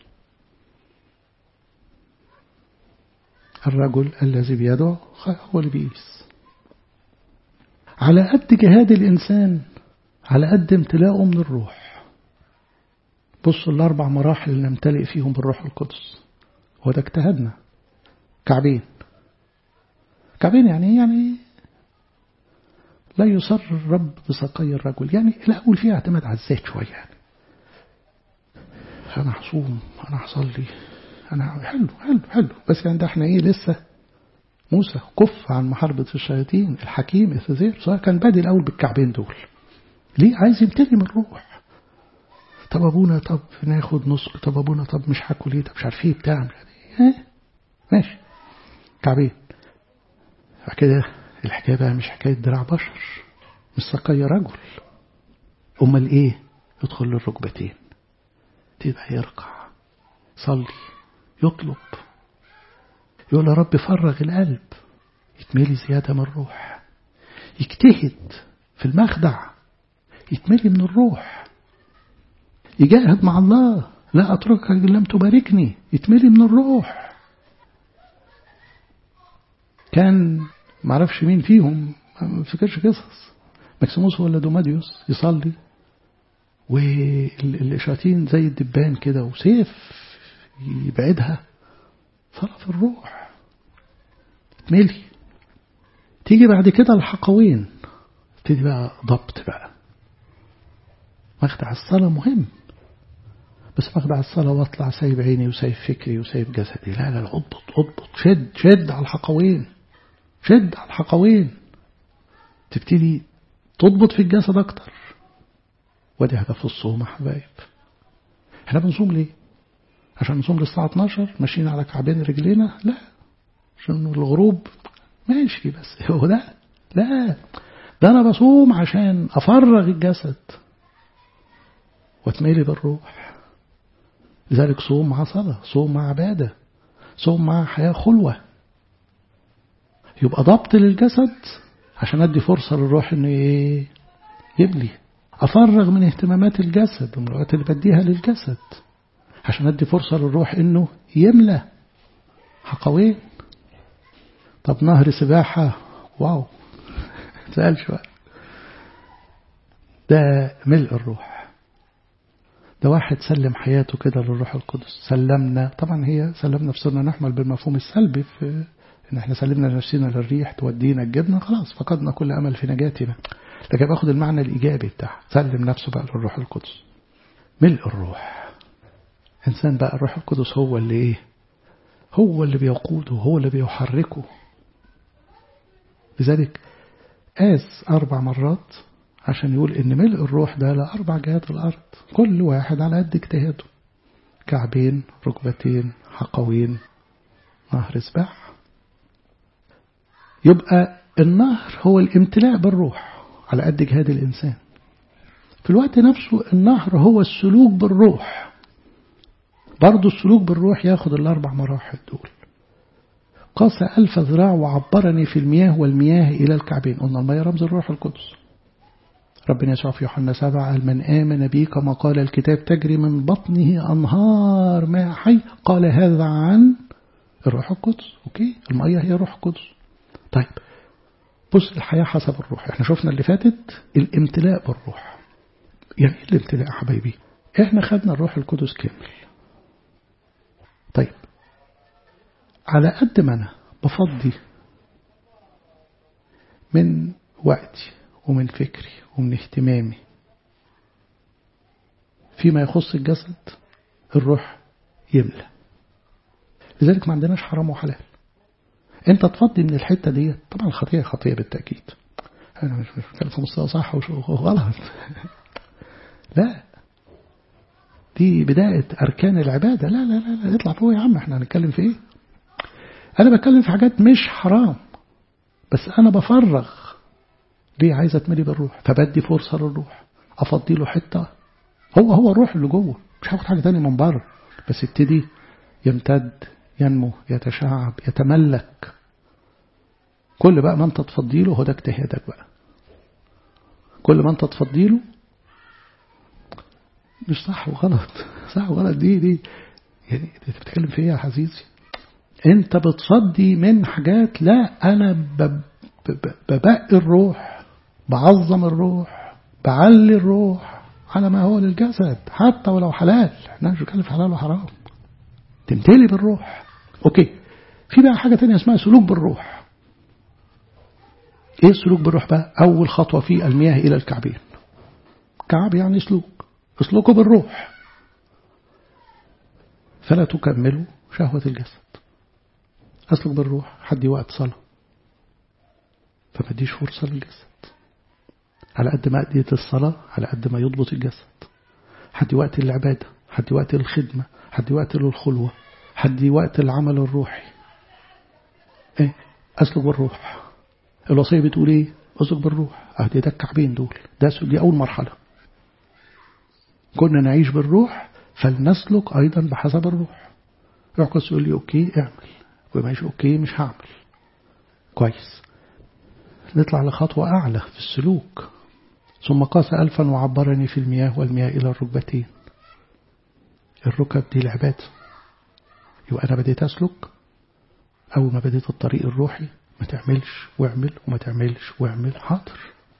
الرجل الذي بيده هو اللي بيقيس. على قد جهاد الإنسان على قد امتلاءه من الروح. بصوا الأربع مراحل اللي نمتلئ فيهم بالروح القدس. وده اجتهدنا. كعبين يعني لا يصر الرب بسقي الرجل. يعني الأول فيها اعتماد على الذات شوية. يعني أنا هصوم، أنا هصلي، أنا حلو. بس يعني ده احنا ايه لسه موسى كف عن محاربة الشياطين. الحكيم إثزير صار كان بادئ الأول بالكعبين دول. ليه؟ عايز يمتلي من الروح. طب أبونا طب ناخد نسك، طب أبونا طب مش هاكل ايه، طب مش عارف ايه بتاع ماشي كعبين. فكده الحكاية بقى مش حكاية دراع بشر، مش سقي رجل. أمال ايه؟ يدخل للركبتين، تبقى يرقع، صلي، يطلب، يقول يا رب فرغ القلب، يتملي زيادة من الروح، يجتهد في المخدع، يتملي من الروح، يجاهد مع الله، لا أتركك إن لم تباركني، يتملي من الروح. كان معرفش مين فيهم، ما فكرش قصص، مكسيموس ولا دوماديوس يصلي والشياطين زي الدبان كده وسيف يبعدها. صلاة في الروح تملي. تيجي بعد كده الحقوين، تيجي بقى ضبط بقى. مخدع الصلاة مهم، بس مخدع الصلاة واطلع سايب عيني وسايب فكري وسايب جسدي. لا اضبط شد على الحقوين، شد على الحقوين. تبتدي تضبط في الجسد اكتر. ودي هدف الصوم يا حبايب. احنا بنصوم ليه؟ عشان نصوم للساعة 12 ماشيين على كعبين رجلينا؟ لا. عشان الغروب ماشي بس هو ده؟ لا، ده أنا بصوم عشان أفرغ الجسد واتملي بالروح. لذلك صوم مع صلاة، صوم مع عبادة، صوم مع حياة خلوة. يبقى ضبط للجسد عشان أدي فرصة للروح إنه يبلي. أفرغ من اهتمامات الجسد ومن الوقت اللي بديها للجسد عشان أدي فرصة للروح إنه يملى. حقوين. طب نهر سباحة، واو تسألش بقى. ده ملء الروح. ده واحد سلم حياته كده للروح القدس. سلمنا، طبعا هي سلمنا نفسنا نحمل بالمفهوم السلبي في إن احنا سلمنا نفسنا للريح تودينا تجيبنا، خلاص فقدنا كل أمل في نجاتنا. لكن باخد المعنى الإيجابي بتاعه، سلم نفسه بقى للروح القدس. ملء الروح. إنسان بقى الروح القدس هو اللي هو اللي بيقوده، هو اللي بيحركه. لذلك قاس 4 مرات عشان يقول إن ملء الروح ده ل4 جهات الأرض، كل واحد على قد اجتهاده. كعبين، ركبتين، حقوين، نهر سباح. يبقى النهر هو الامتلاء بالروح على قد جهاد الإنسان. في الوقت نفسه النهر هو السلوك بالروح. برضو السلوك بالروح ياخد 4 مراحل دول. قاس 1000 ذراع وعبرني في المياه والمياه إلى الكعبين. قلنا المياه رمز الروح القدس. ربنا يسوع في يوحنا 7 قال من آمن بي كما قال الكتاب تجري من بطنه أنهار ماء حي. قال هذا عن الروح القدس. أوكي، المياه هي روح القدس. طيب بص، الحياة حسب الروح. احنا شفنا اللي فاتت الامتلاء بالروح. يعني ايه الامتلاء يا حبايبي؟ احنا خدنا الروح القدس كامل. طيب على قد ما أنا بفضي من وقتي ومن فكري ومن اهتمامي فيما يخص الجسد، الروح يملى. لذلك ما عندناش حرام وحلال. انت تفضي من الحتة دي، طبعا الخطيئة خطيئة بالتأكيد. انا مش بتكلم في مستوى صح وغلط لا، دي بداية أركان العبادة. لا لا لا, لا. اطلع فوق يا عم، احنا هنتكلم في ايه؟ انا بتكلم في حاجات مش حرام، بس انا بفرغ ليه؟ عايز اتملي بالروح، فبدي فرصة للروح، افضي له حتة. هو الروح اللي جوه، مش هاخد حاجة تانية من بره، بس ابتدي يمتد، ينمو، يتشعب، يتملك. كل بقى ما انت تفضي له، هو ده اجتهادك بقى. كل ما انت تفضي له، مش صح وغلط، صح وغلط دي يعني انت بتتكلم في ايه يا عزيزي؟ انت بتصدي من حاجات. لا، انا ببقي الروح، بعظم الروح، بعلي الروح على ما هو للجسد، حتى ولو حلال. احنا مش بنتكلم في حلال وحرام. تمتلي بالروح. اوكي، في بقى حاجة تانية اسمها سلوك بالروح. ايه السلوك بالروح بقى؟ اول خطوة فيه المياه الى الكعبين. كعب يعني سلوك، اسلكوا بالروح فلا تكملوا شهوة الجسد. اسلك بالروح، حدي وقت صلاة، فما اديش فرصة للجسد. على قد ما أديت الصلاة على قد ما يضبط الجسد. حدي وقت العبادة، حدي وقت الخدمة، حدي وقت للخلوة، حدي وقت العمل الروحي. ايه؟ أسلك بالروح. الوصية بتقول ايه؟ أسلك بالروح. أهدي ده الكعبين دول، دي أول مرحلة. كنا نعيش بالروح فلنسلك أيضا بحسب الروح. روح قدس يقول لي أوكي اعمل، وماشي أوكي مش هعمل. كويس، نطلع لخطوة أعلى في السلوك. ثم قاس 1000 وعبرني في المياه والمياه إلى الركبتين. الركب دي العبادة. يبقى أنا بديت أسلك. أول ما بديت الطريق الروحي، ما تعملش واعمل، وما تعملش واعمل. حاضر.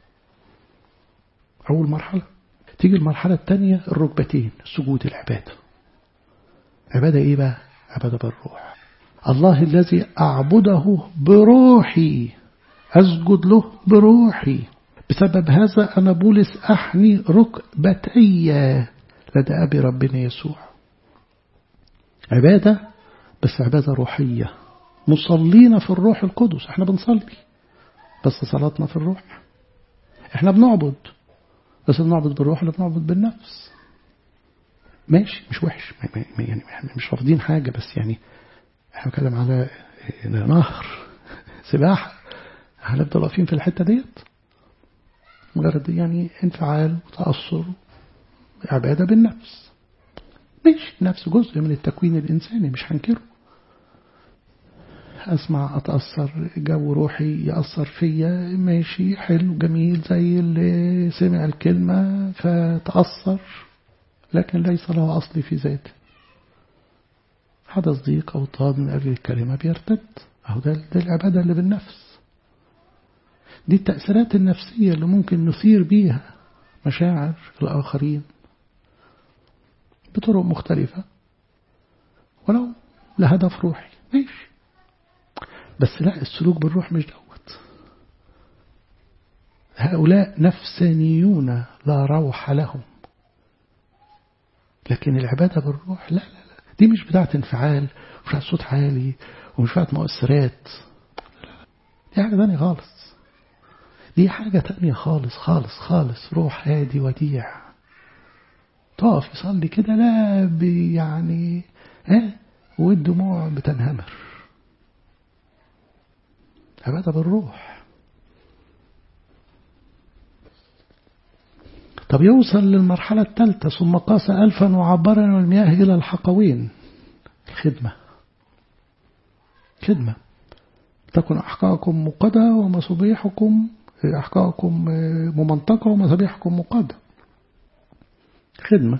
أول مرحلة. تيجي المرحلة الثانية، الركبتين، سجود العبادة. عبادة إيه بقى؟ عبادة بالروح. الله الذي أعبده بروحي أسجد له بروحي. بسبب هذا أنا بولس أحني ركبتي لدى أبي ربنا يسوع. عبادة، بس عبادة روحية. مصلين في الروح القدس. احنا بنصلي بس صلاتنا في الروح. احنا بنعبد بس بنعبد بالروح ولا بنعبد بالنفس. ماشي مش وحش، يعني مش رافضين حاجة، بس يعني احنا بنتكلم على نهر سباحة، هنفضل واقفين في الحتة ديت؟ مجرد يعني انفعال وتأثر، عبادة بالنفس. ماشي، نفس جزء من التكوين الإنساني مش هنكره. أسمع أتأثر، جو روحي يأثر فيا، ماشي حلو جميل، زي اللي سمع الكلمة فتأثر لكن ليس له أصل في ذاته. حدث ضيق أو اضطهاد من أجل الكلمة بيرتد، أهو ده العبادة اللي بالنفس. دي التأثيرات النفسية اللي ممكن نثير بيها مشاعر الآخرين بطرق مختلفة ولو لهدف روحي، ماشي. بس لا، السلوك بالروح مش دوت. هؤلاء نفسانيون لا روح لهم. لكن العبادة بالروح لا لا لا، دي مش بتاعة انفعال ومش بتاعة صوت عالي ومش بتاعة مؤثرات. دي حاجة تانية خالص، دي حاجة تانية خالص خالص خالص. روح هادي وديع، تقف يصلي كده لا يعني والدموع بتنهمر. عبادة بالروح. طب يوصل للمرحلة الثالثة، ثم قاس 1000 وعبرنا المياه إلى الحقوين. الخدمة، خدمة. تكن أحقاءكم مقدة ومصابيحكم، أحقاءكم ممنطقة ومصابيحكم مقدة. خدمة،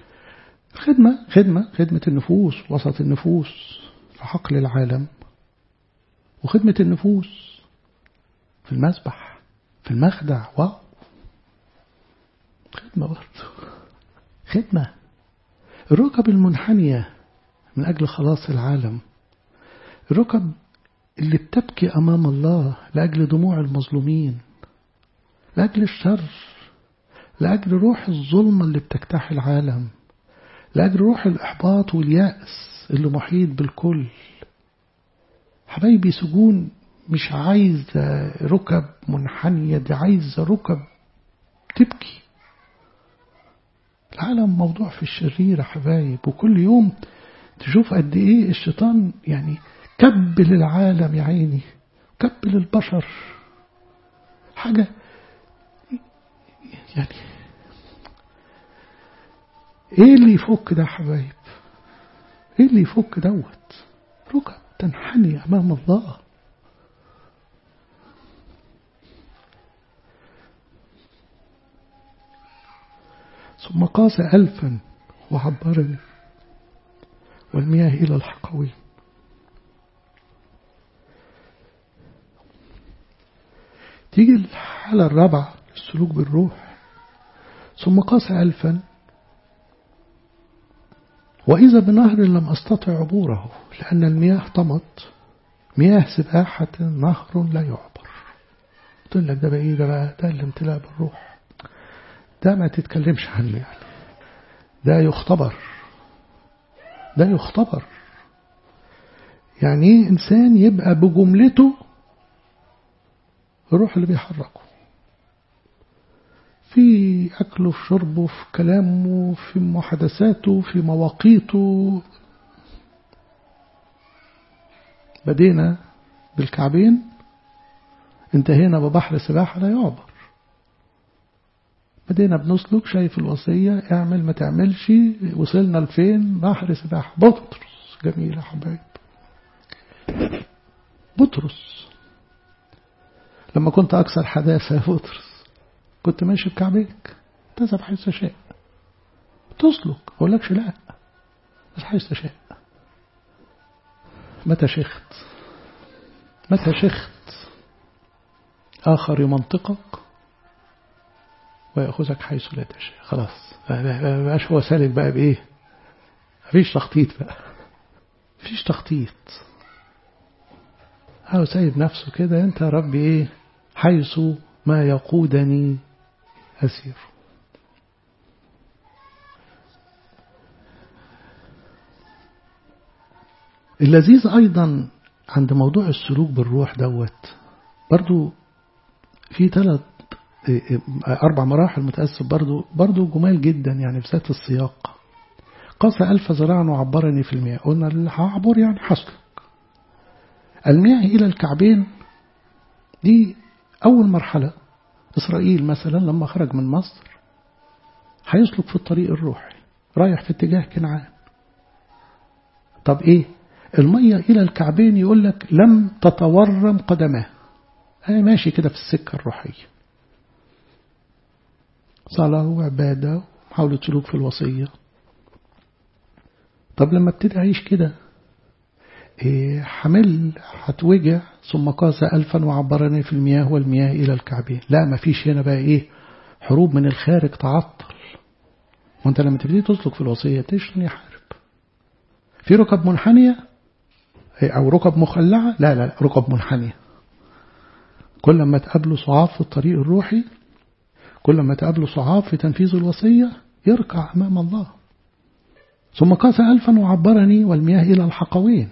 خدمة النفوس، وسط النفوس في حقل العالم، وخدمة النفوس في المسبح في المخدع. واو، خدمة برضه، خدمة. الركب المنحنية من أجل خلاص العالم، الركب اللي بتبكي أمام الله لأجل دموع المظلومين، لأجل الشر، لأجل روح الظلمة اللي بتجتاح العالم، لأجل روح الإحباط واليأس اللي محيط بالكل. حبايبي، سجون مش عايزة ركب منحنية، دي عايزة ركب تبكي. العالم موضوع في الشرير يا حبايب، وكل يوم تشوف قد ايه الشيطان يعني كبل العالم يا عيني، كبل البشر. حاجة يعني ايه اللي يفك ده يا حبايب؟ ايه اللي يفك دوت؟ ركب تنحني امام الله. ثم قاس 1000 وعبرني والمياه إلى الحقوين. تيجي الحالة الرابعة، السلوك بالروح. ثم قاس 1000 وإذا بنهر لم أستطع عبوره لأن المياه طمت، مياه سباحة نهر لا يعبر. قلت لك ده بقى إيه؟ ده الامتلاء بالروح. ده ما تتكلمش عنه يعني، ده يختبر، ده يختبر. يعني ايه إنسان يبقى بجملته الروح اللي بيحركه في أكله في شربه في كلامه في محادثاته في مواقيته. بدينا بالكعبين، انتهينا ببحر سباحة لا يعبر. بدينا بنسلك، شايف الوصية اعمل ما تعملش، وصلنا لفين؟ بحر سباحة. بطرس، جميل يا حبايب، بطرس لما كنت أكثر حداثة يا بطرس كنت ماشي بكعبيك، تذهب حيث شاء، تسلك، أقول لكش لا، بس حيث شاء. متى شخت آخر يمنطقك ويأخذك حيث لا تشاء. خلاص ما بقاش هو سالك بقى بإيه؟ مفيش تخطيط بقى، مفيش تخطيط. هو سايب نفسه كده، أنت يا ربي إيه؟ حيث ما يقودني أسير. اللذيذ أيضا عند موضوع السلوك بالروح دوت، برضو في 4 مراحل متأسف، برضو جمال جدا يعني في ذات السياق. قاس 1000 ذراعا وعبرني في المياه. قلنا اللي هعبر يعني هسلك. المياه إلى الكعبين دي أول مرحلة. إسرائيل مثلا لما خرج من مصر هيسلك في الطريق الروحي رايح في اتجاه كنعان. طب إيه المية إلى الكعبين؟ يقول لك لم تتورم قدماه، هي ماشي كده في السكة الروحية، صلاة وعبادة ومحاولة سلوك في الوصية. طب لما ابتدي أعيش كده حمل هتوجع. ثم قاس 1000 وعبرني في المياه والمياه إلى الكعبين. لا ما فيش هنا بقى إيه حروب من الخارج تعطل. وانت لما تبتدي تسلك في الوصية تشن يحارب. في ركب منحنية أو ركب مخلعة؟ لا لا ركب منحنية. كل ما تقابله صعاب في الطريق الروحي، كل ما تقابله صعاب في تنفيذ الوصية يركع أمام الله. ثم قاس 1000 وعبرني والمياه إلى الحقوين.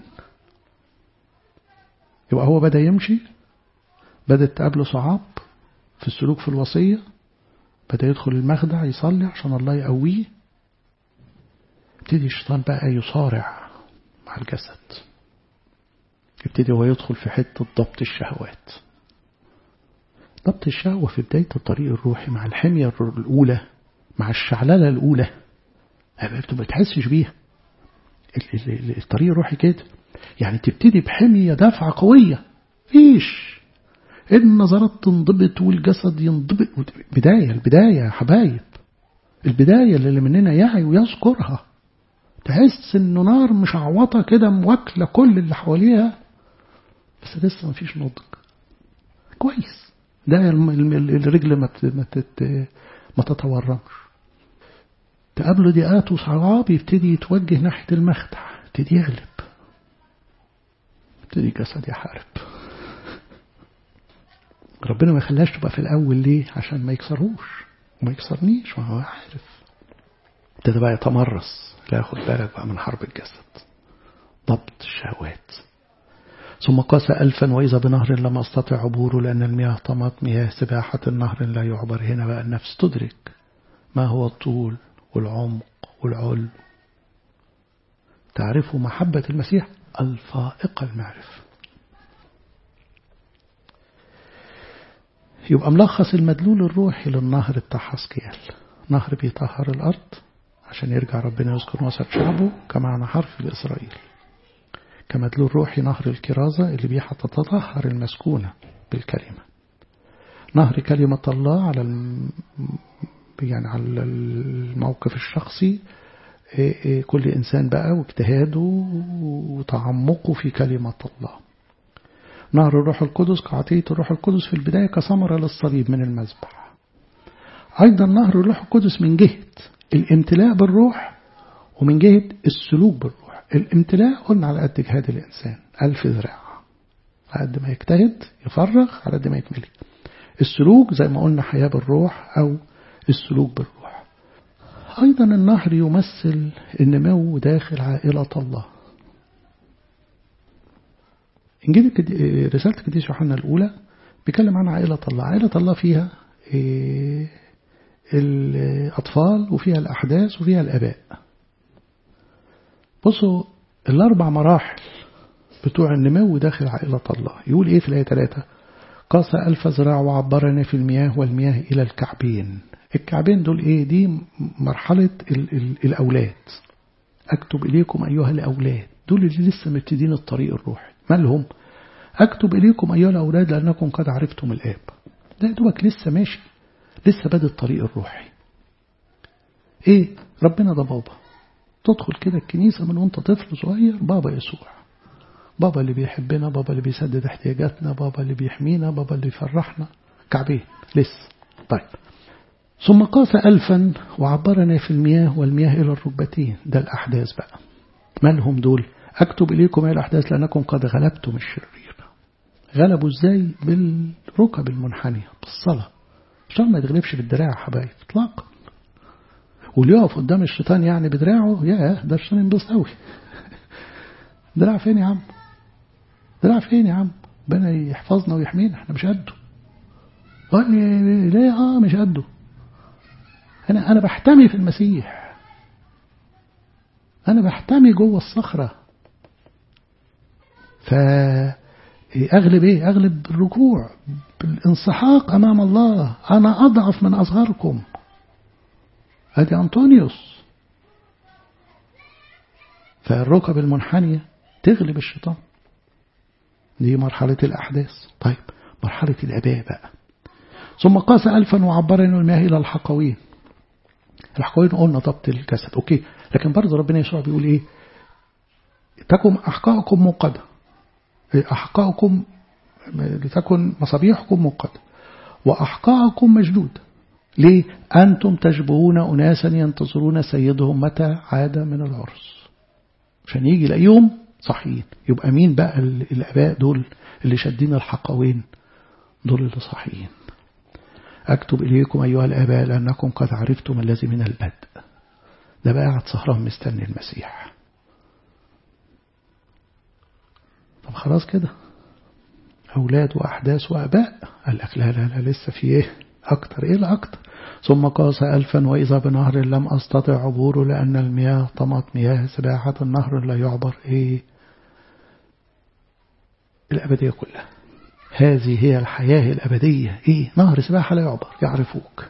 يبقى هو بدأ يمشي، بدأت تقابله صعاب في السلوك في الوصية، بدأ يدخل المخدع يصلي عشان الله يقويه. يبتدي الشيطان بقى يصارع مع الجسد، يبتدي هو يدخل في حتة ضبط الشهوات. ضبط الشهوة في بداية الطريق الروحي مع الحمية الأولى، مع الشعللة الأولى، أنت ما بتحسش بيها. الطريق الروحي كده يعني تبتدي بحمية دافعة قوية، فيش النظرات تنضبط والجسد ينضبط. البداية يا حبايب، البداية اللي مننا يعي ويذكرها، تحس انه نار مشعوطة كده موكلة كل اللي حواليها، بس لسه ما فيش نضج كويس. ده الرجل ما تتورمش. تقابله ضيقات وصعاب، يبتدي يتوجه ناحية المخدع، يبتدي يغلب، يبتدي الجسد يحارب. ربنا ما يخليهاش تبقى في الأول ليه؟ عشان ما يكسرهوش وما يكسرنيش، ما هو عارف. ابتدى بقى يتمرس، لا ياخد بالك بقى من حرب الجسد، ضبط الشهوات. ثم قاس 1000 وإذا بنهر لم أستطع عبوره لأن المياه طمت، مياه سباحة النهر لا يعبر. هنا بقى النفس تدرك ما هو الطول والعمق والعلو، تعرف محبة المسيح الفائقة المعرفة. يبقى ملخص المدلول الروحي للنهر بتاع حسقيال: نهر بيطهر الأرض عشان يرجع ربنا يسكن وسط شعبه كمعنى حرف لإسرائيل. كمدلول روحي نهر الكرازة اللي بيه تتطهر المسكونة بالكلمة. نهر كلمة الله على يعني على الموقف الشخصي، كل إنسان بقى واجتهاده وتعمقه في كلمة الله. نهر الروح القدس كعطية الروح القدس في البداية كثمرة للصليب من المذبح. أيضا نهر الروح القدس من جهة الامتلاء بالروح ومن جهة السلوك بالروح. الامتلاء قلنا على قد جهاد الإنسان 1000 ذراع، على قد ما يجتهد يفرغ على قد ما يكمل. السلوك زي ما قلنا حياة بالروح أو السلوك بالروح. أيضا النهر يمثل النمو داخل عائلة الله. إنجيل رسالة القديس يوحنا الأولى بيتكلم عن عائلة الله. عائلة الله فيها الأطفال وفيها الأحداث وفيها الآباء. بصوا الأربع مراحل بتوع النمو داخل عائلة الله. يقول إيه في الآية 3؟ قاس 1000 ذراع وعبرني في المياه والمياه إلى الكعبين. الكعبين دول إيه؟ دي مرحلة الأولاد. أكتب إليكم أيها الأولاد، دول اللي لسه مبتدين الطريق الروحي. ما لهم؟ أكتب إليكم أيها الأولاد لأنكم قد عرفتم الآب. ده دوبك لسه ماشي، لسه بدأ الطريق الروحي. إيه؟ ربنا ده بابا. تدخل كده الكنيسة من وانت طفل صغير، بابا يسوع، بابا اللي بيحبنا، بابا اللي بيسدد احتياجاتنا، بابا اللي بيحمينا، بابا اللي يفرحنا. كعبين لسه. طيب ثم قاس 1000 وعبرنا في المياه والمياه إلى الركبتين. ده الأحداث بقى. من هم دول؟ أكتب إليكم أيها الأحداث لأنكم قد غلبتم الشرير. غلبوا إزاي؟ بالركب المنحنية، بالصلاة. عشان ما يتغلبش بالدراع يا حبايب إطلاقا. واللي يقف قدام الشيطان يعني بدراعه، ياه ده الشيطان ينبسط قوي. دراع فين يا عم؟ دراع فين يا عم؟ ربنا يحفظنا ويحمينا، احنا مش قده. قال لي ليه؟ مش قده. أنا بحتمي في المسيح. أنا بحتمي جوه الصخرة. فأغلب إيه؟ أغلب بالركوع، بالانسحاق أمام الله. أنا أضعف من أصغركم. هذه أنطونيوس. فالركب المنحنية تغلب الشيطان. دي مرحلة الأحداث. طيب مرحلة الآباء بقى. ثم قاس 1000 وعبرني المياه إلى الحقوين. الحقوين قلنا ضبط الجسد، أوكي، لكن برضه ربنا يسوع بيقول إيه؟ تكن أحقائكم موقدة، أحقائكم لتكن مصابيحكم موقدة وأحقائكم مشدودة. ليه؟ أنتم تشبهون أناسا ينتظرون سيدهم متى عاد من العرس، عشان يجي اليوم صحيين. يبقى مين بقى الآباء دول اللي شادين الحقوين؟ دول اللي صحيين. أكتب إليكم أيها الآباء لأنكم قد عرفتم الذي من البدء. ده بقى قاعد سهران مستني المسيح. طب خلاص كده أولاد وأحداث وأباء. قال لك لا لا لا، لسه في إيه أكتر. إيه الأكتر؟ ثم قاس 1000 وإذا بنهر لم أستطع عبوره لأن المياه طمت مياه سباحة النهر لا يعبر. إيه؟ الأبدية كلها. هذه هي الحياة الأبدية. إيه؟ نهر سباحة لا يعبر، يعرفوك.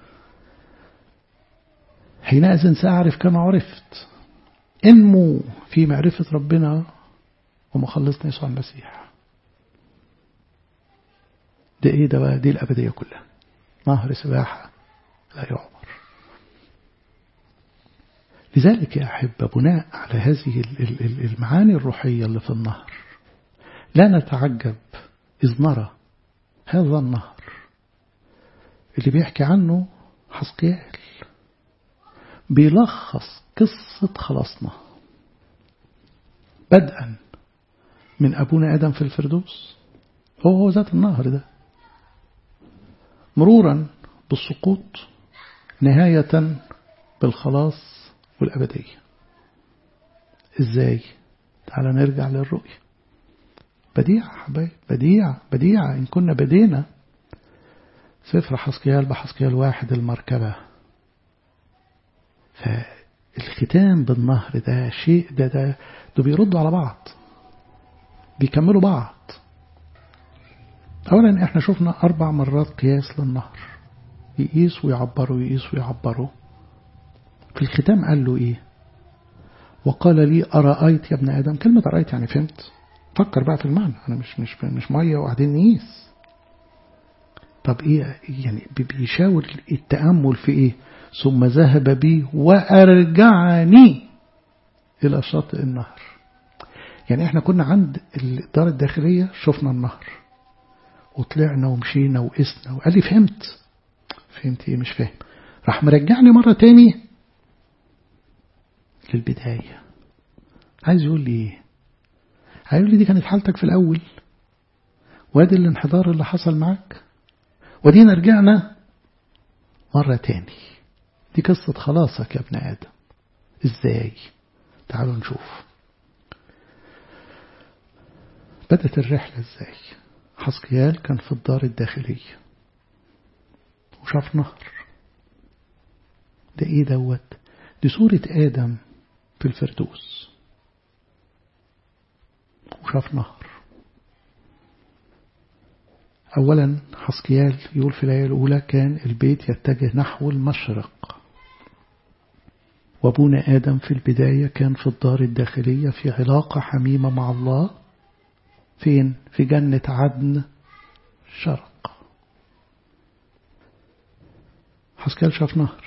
حينئذ سأعرف كما عرفت. انمو في معرفة ربنا ومخلصنا يسوع المسيح. ده إيه ده بقى؟ دي الأبدية كلها. نهر سباحة لا يعبر. لذلك يا أحبة بناء على هذه المعاني الروحية اللي في النهر لا نتعجب إذ نرى هذا النهر اللي بيحكي عنه حزقيال بيلخص قصة خلاصنا بدءا من أبونا آدم في الفردوس، هو ذات النهر ده، مرورا بالسقوط، نهاية بالخلاص والأبدية. إزاي؟ تعال نرجع للرؤية. بديع حبايب، بديع إن كنا بدينا سفر حزقيال بحزقيال 1 المركبة. فالختام بالنهر ده شيء ده بيردوا على بعض، بيكملوا بعض. أولا احنا شفنا 4 مرات قياس للنهر، يقيس ويعبروا يقيس ويعبروا. في الختام قال له إيه؟ وقال لي أرأيت يا ابن آدم. كلمة أرأيت يعني فهمت. فكر بقى في المعنى. أنا مش مية وقاعدين نقيس. طب إيه يعني؟ بيشاور التأمل في إيه؟ ثم ذهب بي وأرجعني إلى شاطئ النهر. يعني إحنا كنا عند الدار الداخلية، شفنا النهر وطلعنا ومشينا وقسنا، وقال لي فهمت إيه؟ مش فاهم. راح مرجعني مرة تاني للبداية. عايز يقول لي إيه؟ هيقول لي دي كانت حالتك في الأول، وادي الانحدار اللي حصل معك، ودينا رجعنا مرة تاني. دي قصة خلاصك يا ابن آدم. إزاي؟ تعالوا نشوف بدأت الرحلة إزاي. حزقيال كان في الدار الداخلية وشاف نهر. ده إيه دوت؟ دي صورة آدم في الفردوس وشاف نهر. أولا حزقيال يقول في الآية الأولى كان البيت يتجه نحو المشرق، وابونا آدم في البداية كان في الدار الداخلية في علاقة حميمة مع الله. فين؟ في جنة عدن الشرق. حزقيال شاف نهر،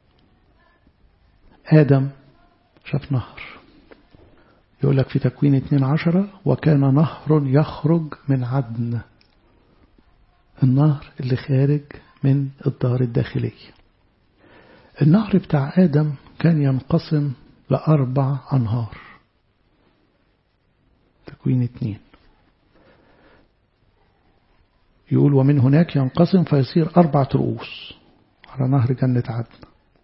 آدم شاف نهر. يقول لك في تكوين 12 وكان نهر يخرج من عدن. النهر اللي خارج من الدار الداخلية. النهر بتاع آدم كان ينقسم ل4 أنهار. تكوين 2 يقول ومن هناك ينقسم فيصير 4 رؤوس على نهر جنة عدن.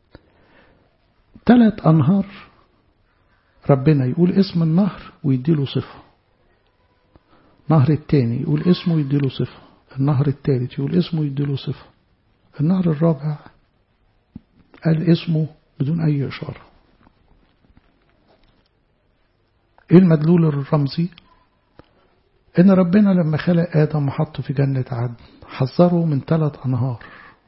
3 أنهار ربنا يقول اسم النهر ويديله صفة. نهر التاني يقول اسمه ويديله صفة. النهر الثالث يقول اسمه ويديله صفة. النهر الرابع قال اسمه بدون أي إشارة. إيه المدلول الرمزي؟ إن ربنا لما خلق آدم وحطه في جنة عدن حذره من 3 أنهار،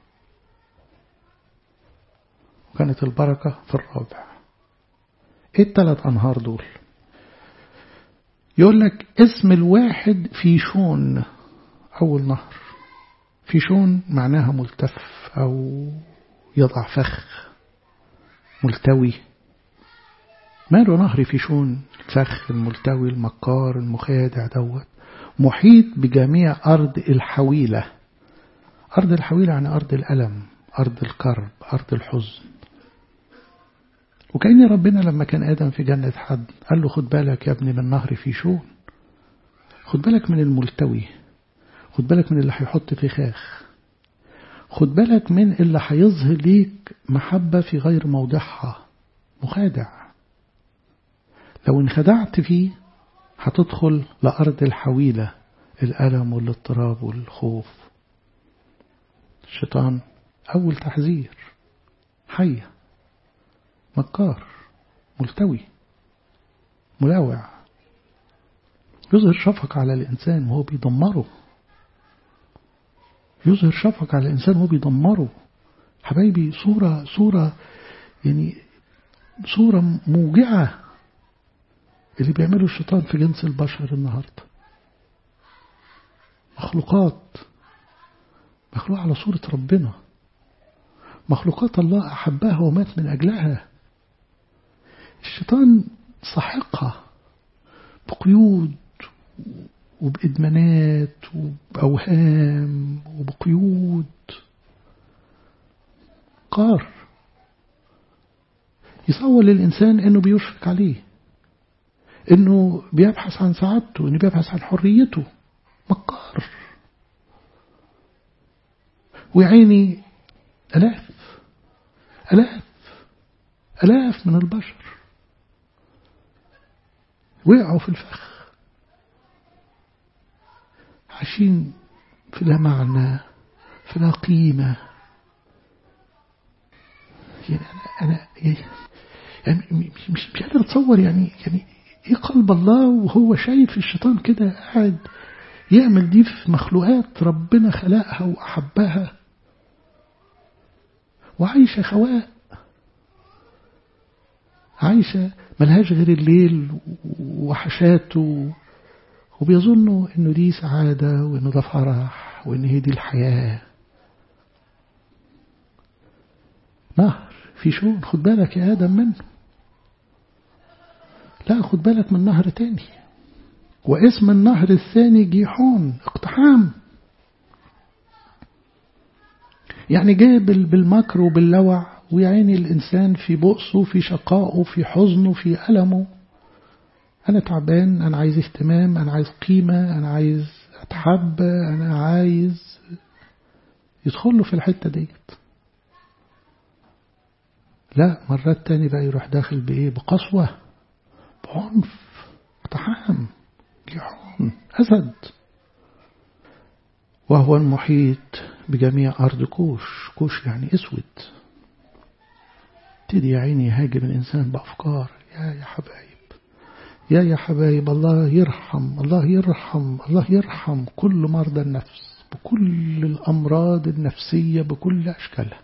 وكانت البركة في الرابع. إيه ال3 أنهار دول؟ يقول لك اسم الواحد فيشون، أول نهر. فيشون معناها ملتف أو يضع فخ، ملتوي. ماله نهر فيشون؟ الفخ الملتوي المكار المخادع دوت محيط بجميع أرض الحويلة. أرض الحويلة يعني أرض الألم، أرض الكرب، أرض الحزن. وكأن ربنا لما كان آدم في جنة عدن قال له خد بالك يا ابني من نهر فيشون، خد بالك من الملتوي، خد بالك من اللي هيحط فخاخ، خد بالك من اللي هيظهر ليك محبة في غير موضعها، مخادع. لو انخدعت فيه هتدخل لأرض الحويلة، الألم والاضطراب والخوف. الشيطان أول تحذير، حية، مكار، ملتوي، ملاوع، يظهر شفق على الإنسان وهو بيدمره، يظهر شفق على الإنسان وهو بيدمره. حبايبي صورة يعني صورة موجعة اللي بيعمله الشيطان في جنس البشر النهاردة. مخلوقات مخلوقة على صورة ربنا، مخلوقات الله أحبها ومات من أجلها. الشيطان سحقها بقيود وبإدمانات وبأوهام وبقيود. قار يصور للإنسان أنه بيشفق عليه، أنه بيبحث عن سعادته، أنه بيبحث عن حريته. مكار. ويعيني ألاف من البشر وقعوا في الفخ، عايشين في لا معنى، في لا قيمة. يعني أنا يعني مش قادر أتصور يعني إيه قلب الله وهو شايف الشيطان كده قاعد يعمل دي في مخلوقات ربنا خلقها وأحبها، وعايشة خواء، عايشة ملهاش غير الليل وحشاته، وبيظنوا إنه دي سعادة وإنه ده فرح وإن هي دي الحياة. نهر فيشون، خد بالك يا آدم منه. لا، خد بالك من نهر تاني، واسم النهر الثاني جيحون، اقتحام. يعني جاي بالمكر وباللوع، ويعيني الإنسان في بؤسه، في شقائه، في حزنه، في ألمه. أنا تعبان، أنا عايز اهتمام، أنا عايز قيمة، أنا عايز أتحب، أنا عايز يدخله في الحتة ديت. لا، مرات تاني بقى يروح داخل بإيه؟ بقسوة، بعنف، اقتحام، جيحون، أسد. وهو المحيط بجميع أرض كوش. كوش يعني أسود. تدي يا عيني يهاجم الإنسان بأفكار. يا حبايب، يا حبايب، الله يرحم، الله يرحم، الله يرحم كل مرضى النفس بكل الأمراض النفسية بكل أشكالها،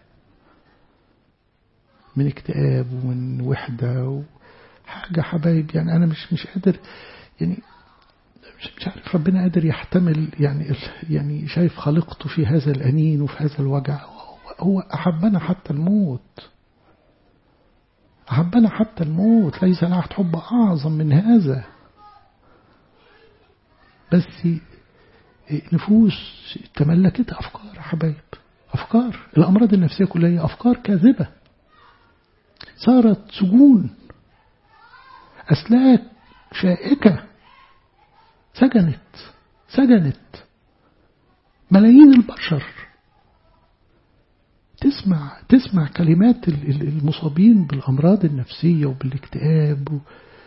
من اكتئاب ومن وحدة حاجة. حبايب يعني أنا مش قادر، يعني مش عارف ربنا قادر يحتمل يعني شايف خلقته في هذا الأنين وفي هذا الوجع. هو أحبنا حتى الموت، أحبنا حتى الموت. ليس لأحد حب أعظم من هذا. بس نفوس تملكت أفكار حبايب، أفكار. الأمراض النفسية كلها هي أفكار كاذبة، صارت سجون، أسلاك شائكة، سجنت ملايين البشر. تسمع كلمات المصابين بالأمراض النفسية وبالاكتئاب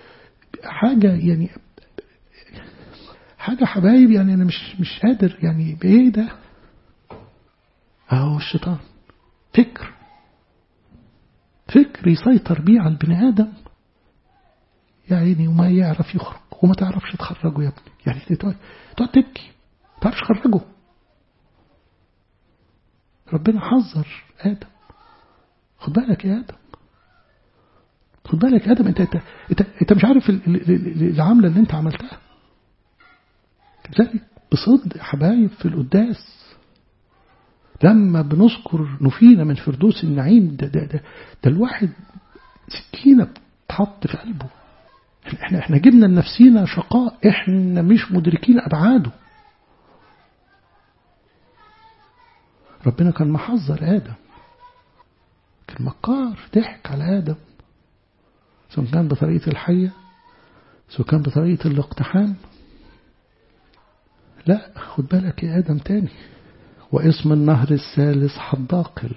حاجة حبايب. يعني أنا مش قادر، يعني بإيه ده؟ أهو الشيطان فكر يسيطر بيه على البني آدم، يا عيني وما يعرف يخرج وما تعرفش تخرجه يا ابني. يعني تقعد تبكي ما تعرفش تخرجه. ربنا حذر آدم. خد بالك يا آدم، خد بالك يا آدم، انت مش عارف العملة اللي انت عملتها. لذلك بصدق يا حبايب في القداس لما بنذكر نفينا من فردوس النعيم ده الواحد سكينة بتحط في قلبه. احنا جبنا لنفسينا شقاء احنا مش مدركين أبعاده. ربنا كان محذر آدم، كان مكار، ضحك على آدم، سواء كان بطريقة الحية سواء كان بطريقة الاقتحام. لا خد بالك يا آدم تاني. واسم النهر الثالث حداقل.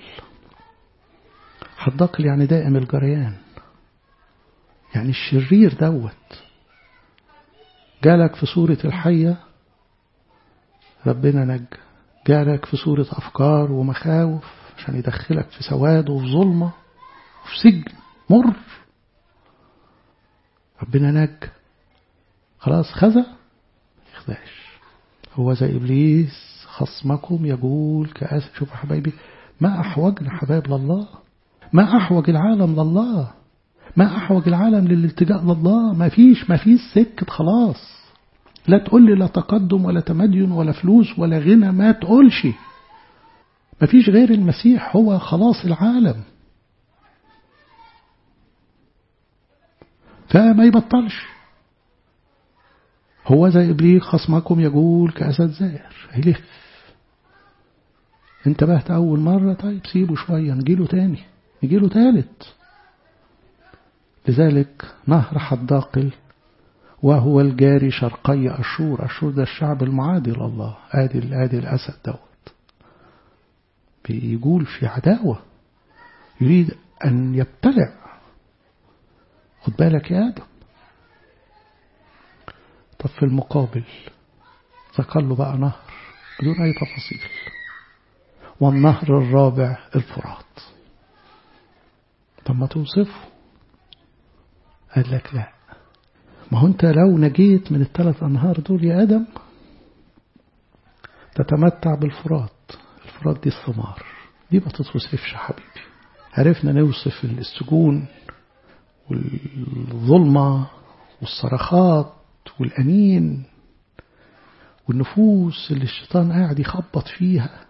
حداقل يعني دائم الجريان، يعني الشرير دوت جالك في صورة الحية ربنا نجى، جالك في صورة أفكار ومخاوف عشان يدخلك في سواد وفي ظلمة وفي سجن مر، ربنا نجى. خلاص خذا يخذاش. هو زي إبليس خصمكم يقول كأسد. شوف يا حبايبي ما أحوجنا حبايب لله، ما أحوج العالم لله، ما أحوج العالم للالتجاء لله. ما فيش سكة خلاص. لا تقول لي لا تقدم ولا تمدين ولا فلوس ولا غنى، ما تقولش. ما فيش غير المسيح هو خلاص العالم. فما يبطلش. هو زي إبليس خصمكم يقول كأسد زائر هيلف. انتبهت أول مرة، طيب سيبه شوية نجيله تاني نجيله تالت. لذلك نهر حداقل وهو الجاري شرقي أشور. أشور ده الشعب المعادي لله. آدي الأسد دوت بيقول في عداوة يريد أن يبتلع. خد بالك يا آدم. طب في المقابل ذكر له بقى نهر بدون أي تفاصيل. والنهر الرابع الفرات. طب ما توصفه. قال لك لا، ما هو انت لو نجيت من الثلاث أنهار دول يا آدم تتمتع بالفرات. الفرات دي الثمار دي ما تتوصفش حبيبي. عرفنا نوصف السجون والظلمة والصرخات والأنين والنفوس اللي الشيطان قاعد يخبط فيها.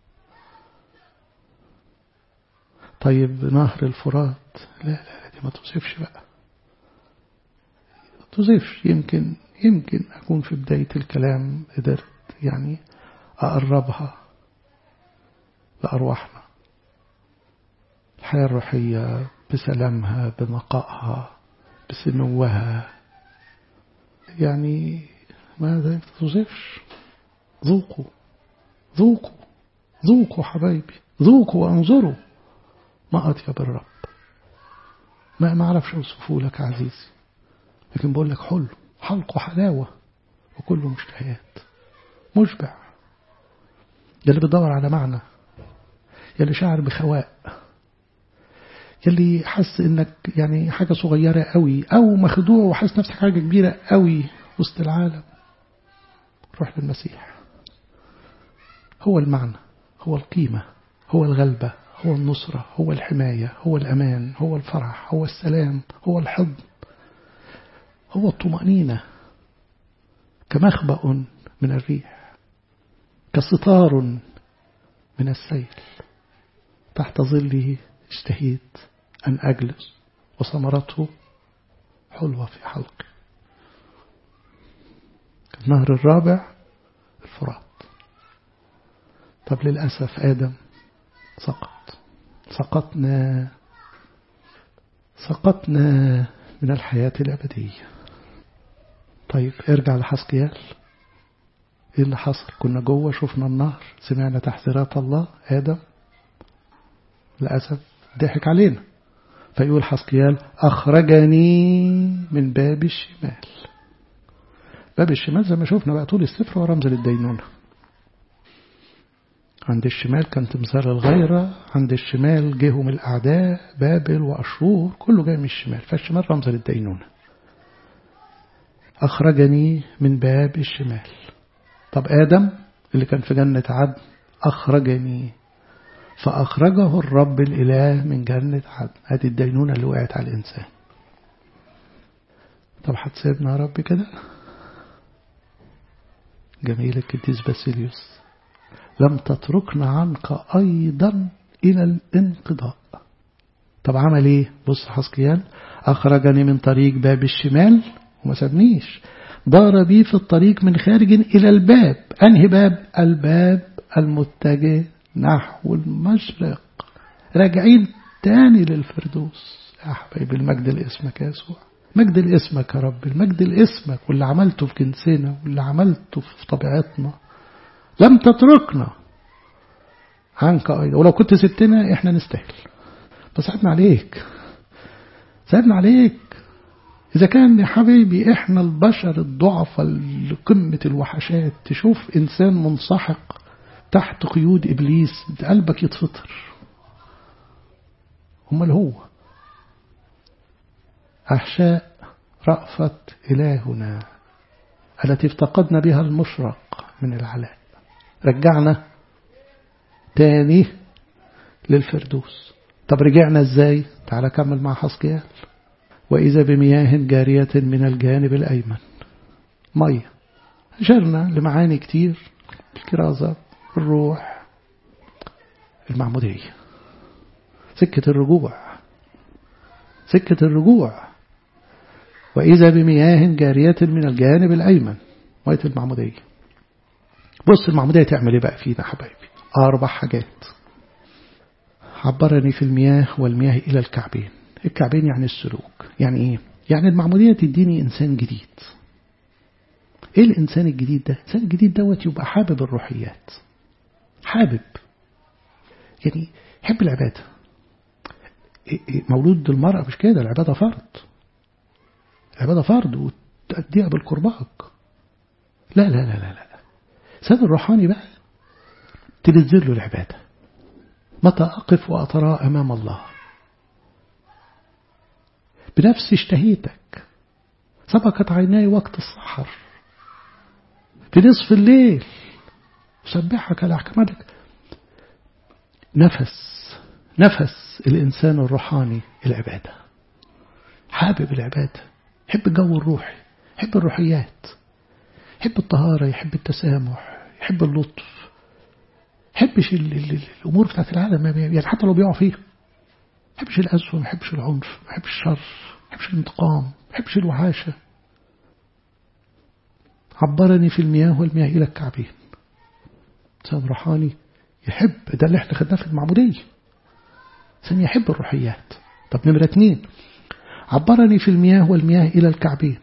طيب نهر الفرات لا دي ما توصفش بقى، ما توصفش. يمكن أكون في بداية الكلام قدرت يعني أقربها لأرواحنا. الحياة الروحية بسلامها بنقائها بسنوها يعني ما توصفش. ذوقوا حبايبي، ذوقوا وانظروا ما أطيب الرب. ما أعرفش أوصفه لك عزيزي، لكن بقول لك حلو حلق وحلاوة وكله مشتهيات مشبع. يلي بتدور على معنى، يلي شاعر بخواء، يلي حس انك يعني حاجة صغيرة قوي او مخدوع وحس نفسك حاجة كبيرة قوي وسط العالم، روح للمسيح. هو المعنى، هو القيمة، هو الغلبة، هو النصرة، هو الحماية، هو الأمان، هو الفرح، هو السلام، هو الحضن، هو الطمأنينة. كمخبأ من الريح، كستار من السيل، تحت ظله اشتهيت أن أجلس وثمرته حلوة في حلقي. النهر الرابع الفرات. طب للأسف آدم سقطنا من الحياة الأبدية. طيب ارجع لحسقيال. ايه اللي حصل؟ كنا جوه شفنا النهر، سمعنا تحذيرات الله. آدم للأسف ضحك علينا، فيقول حسقيال أخرجني من باب الشمال. باب الشمال زي ما شفنا بقى طول السفر هو رمز للدينونة. عند الشمال كان تمثال الغيرة، عند الشمال جيهم الأعداء بابل وأشور، كله جاي من الشمال، فالشمال رمز للدينونة. أخرجني من باب الشمال. طب آدم اللي كان في جنة عدن أخرجني، فأخرجه الرب الإله من جنة عدن. هذه الدينونة اللي وقعت على الإنسان. طب هتسيبنا يا رب كده؟ جميل القديس باسيليوس، لم تتركنا عنك أيضا إلى الانقضاء. طب عمل إيه؟ بص حسقيال، أخرجني من طريق باب الشمال وما سابنيش، دار بي في الطريق من خارج إلى الباب. أنهي باب؟ الباب المتجه نحو المشرق. راجعين تاني للفردوس. يا حبايبي المجد لاسمك يا يسوع، مجد لاسمك يا رب، المجد لاسمك واللي عملته في جنسنا واللي عملته في طبيعتنا. لم تتركنا عنك أيضا، ولو كنت سبتنا احنا نستاهل، بس ساعدنا عليك، ساعدنا عليك. إذا كان يا حبيبي إحنا البشر الضعفاء لقمة الوحشات، تشوف إنسان منسحق تحت قيود إبليس قلبك يتفطر. هم اللي هو أحشاء رأفة إلهنا التي افتقدنا بها المشرق من العلاء، رجعنا تاني للفردوس. طب رجعنا ازاي؟ تعال كمل مع حسقيال. وإذا بمياه جارية من الجانب الأيمن. مية، أشرنا لمعاني كتير، الكرازة، الروح، المعمودية، سكة الرجوع، سكة الرجوع. وإذا بمياه جارية من الجانب الأيمن، مية المعمودية. بص المعمودية تعمل ايه بقى فينا حبايبي؟ 4 حاجات. عبرني في المياه والمياه إلى الكعبين. الكعبين يعني السلوك. يعني ايه؟ يعني المعمودية تديني إنسان جديد. ايه الإنسان الجديد ده؟ الإنسان الجديد دوت يبقى حابب الروحيات، حابب، يعني يحب العبادة. مولود المرأة مش كده، العبادة فرض، العبادة فرض وتأديها بالقرباك. لا لا لا لا لا، الإنسان الروحاني بقى تلذذ له العبادة. متى أقف وأترى أمام الله بنفس اشتهيتك، سبقت عيناي وقت السحر، في نصف الليل أسبحك لأحكامك. نفس الإنسان الروحاني العبادة، حابب العبادة، يحب الجو الروحي، يحب الروحيات، يحب الطهارة، يحب التسامح، يحب اللطف، يحبش الأمور بتاعت العالم، يعني حتى لو بيقع فيها. يحبش الأسوأ، ما يحبش العنف، ما يحبش الشر، ما يحبش الانتقام، ما يحبش الوحاشة. عبرني في المياه والمياه إلى الكعبين. إنسان روحاني يحب، ده اللي احنا خدناه في المعمودية، إنسان يحب الروحيات. طب نمرة 2، عبرني في المياه والمياه إلى الكعبين.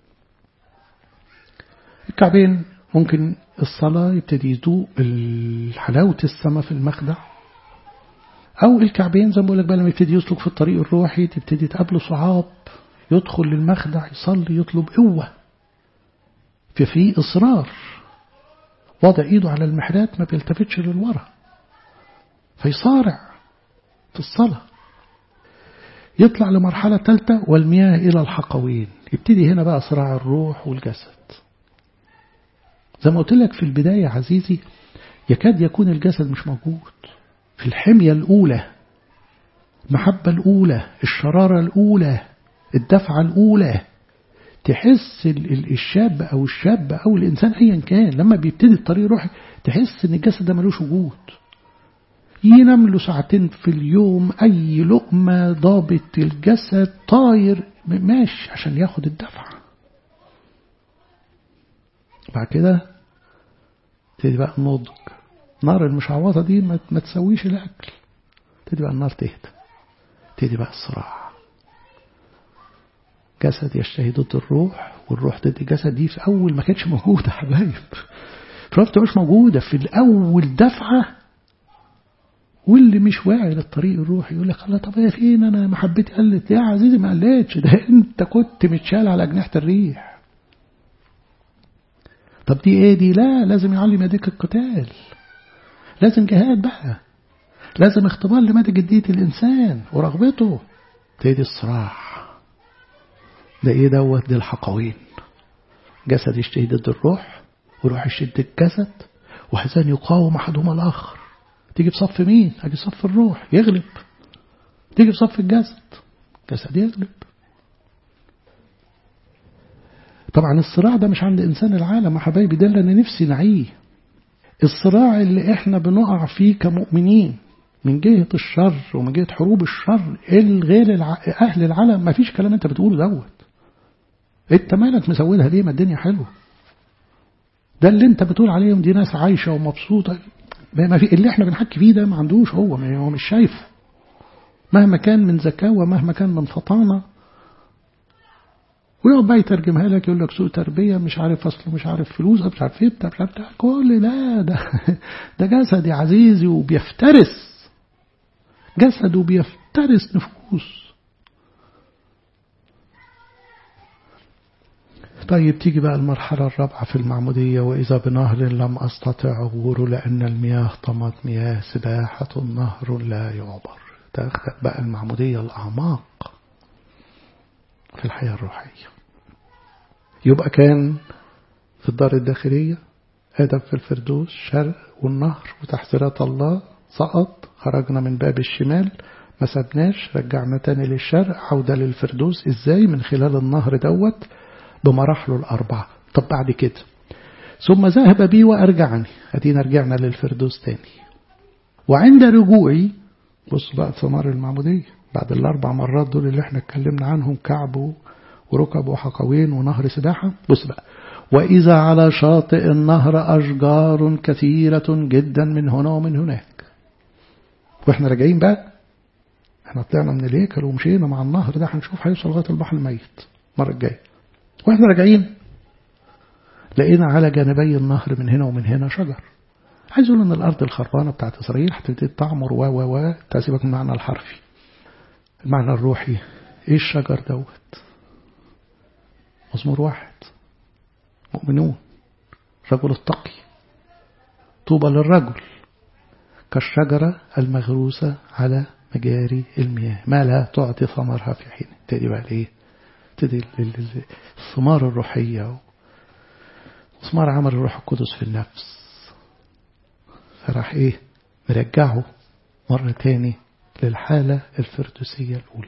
الكعبين ممكن الصلاة يبتدي يذوق حلاوة السماء في المخدع، أو الكعبين زي ما بقول لك بقى لما يبتدي يسلك في الطريق الروحي تبتدي تقابله صعاب، يدخل للمخدع يصلي يطلب قوة، في إصرار، وضع إيده على المحرات ما بيلتفتش للورا، فيصارع في الصلاة. يطلع لمرحلة 3 والمياه إلى الحقوين. يبتدي هنا بقى صراع الروح والجسد. زي ما قلت لك في البداية عزيزي، يكاد يكون الجسد مش موجود في الحمية الأولى، المحبة الأولى، الشرارة الأولى، الدفعة الأولى. تحس الشاب أو الإنسان أيا كان لما بيبتدي الطريق روحي تحس إن الجسد ده ملوش وجود. ينام له 2 ساعات في اليوم، أي لقمة ضابط الجسد طاير ماشي عشان ياخد الدفعة. بعد كده تبتدي بقى النضج. نار المشعوطة دي ما تسويش الأكل. تبتدي بقى النار تهدى، تبتدي بقى الصراع. جسد يشتهي ضد الروح والروح ضد الجسد. دي في أول ما كانتش موجودة حبايب، شفت مش موجودة في الأول دفعة. واللي مش واعي للطريق الروحي يقول لك الله طب هي فين، أنا محبتي قلت. يا عزيزي ما قلتش، ده أنت كنت متشال على أجنحة الريح. طب دي ايه دي؟ لا، لازم يعلم يديك القتال، لازم جهاد بقى، لازم اختبار لمدى جدية الإنسان ورغبته. تيجي الصراع ده ايه دوت؟ دي الحقوين. جسد يشتهي ضد الروح وروح يشتهي ضد الجسد، وهذان يقاوم أحدهما الآخر. تيجي في صف مين؟ هاجي صف الروح يغلب، تيجي في صف الجسد يغلب. طبعا الصراع ده مش عند إنسان العالم يا حبايبي، ده اللي أنا نفسي نعيه. الصراع اللي احنا بنقع فيه كمؤمنين من جهة الشر ومن جهة حروب الشر الغير أهل العالم، ما فيش كلام انت بتقوله دوت. انت مالك مسودها ليه؟ ما الدنيا حلوة. ده اللي انت بتقول عليهم دي ناس عايشة ومبسوطة، ما في اللي احنا بنحكي فيه ده ما عندوش، هو مش شايفه، مهما كان من ذكاوة مهما كان من فطانة. ويقعد بقى يترجمها لك، يقول لك سوء تربية، مش عارف أصله، مش عارف فلوس، مش عارف ايه بتاع، مش عارف بتاع، كل ده جسد يا عزيزي، وبيفترس جسد وبيفترس نفوس. طيب تيجي بقى المرحلة الرابعة في المعمودية، وإذا بنهر لم أستطع عبوره لأن المياه طمت مياه سباحة نهر لا يعبر. تأخذ بقى المعمودية الأعماق في الحياة الروحية. يبقى كان في الدار الداخلية آدم في الفردوس شرق والنهر وتحذيرات الله، سقط، خرجنا من باب الشمال، ما سبناش، رجعنا تاني للشرق، عودة للفردوس. ازاي؟ من خلال النهر دوت بمراحله الأربعة. طب بعد كده ثم ذهب بي وأرجعني، أدينا رجعنا للفردوس تاني. وعند رجوعي، بص بقى ثمار المعمودية بعد الأربع مرات دول اللي احنا اتكلمنا عنهم، كعب وركب وحقوين ونهر سباحة. بص بقى، وإذا على شاطئ النهر أشجار كثيرة جدا من هنا ومن هناك. واحنا راجعين بقى، احنا طلعنا من الهيكل ومشينا مع النهر ده، هنشوف هيوصل لغاية البحر الميت المرة الجاية. واحنا راجعين لقينا على جانبي النهر من هنا ومن هنا شجر. عايز اقول ان الارض الخربانه بتاعت اسرائيل هتبتدي تعمر و تسيبك من المعنى الحرفي، المعنى الروحي. ايه الشجر دوت؟ مزمور 1، مؤمنون، رجل التقي، طوبى للرجل كالشجرة المغروسة على مجاري المياه، ما لا تعطي ثمرها في حين. تدي بقى ايه؟ تدي الثمار الروحية وثمار عمل الروح القدس في النفس. فراح ايه؟ مرجعه مرة تاني للحالة الفردوسية الأولى.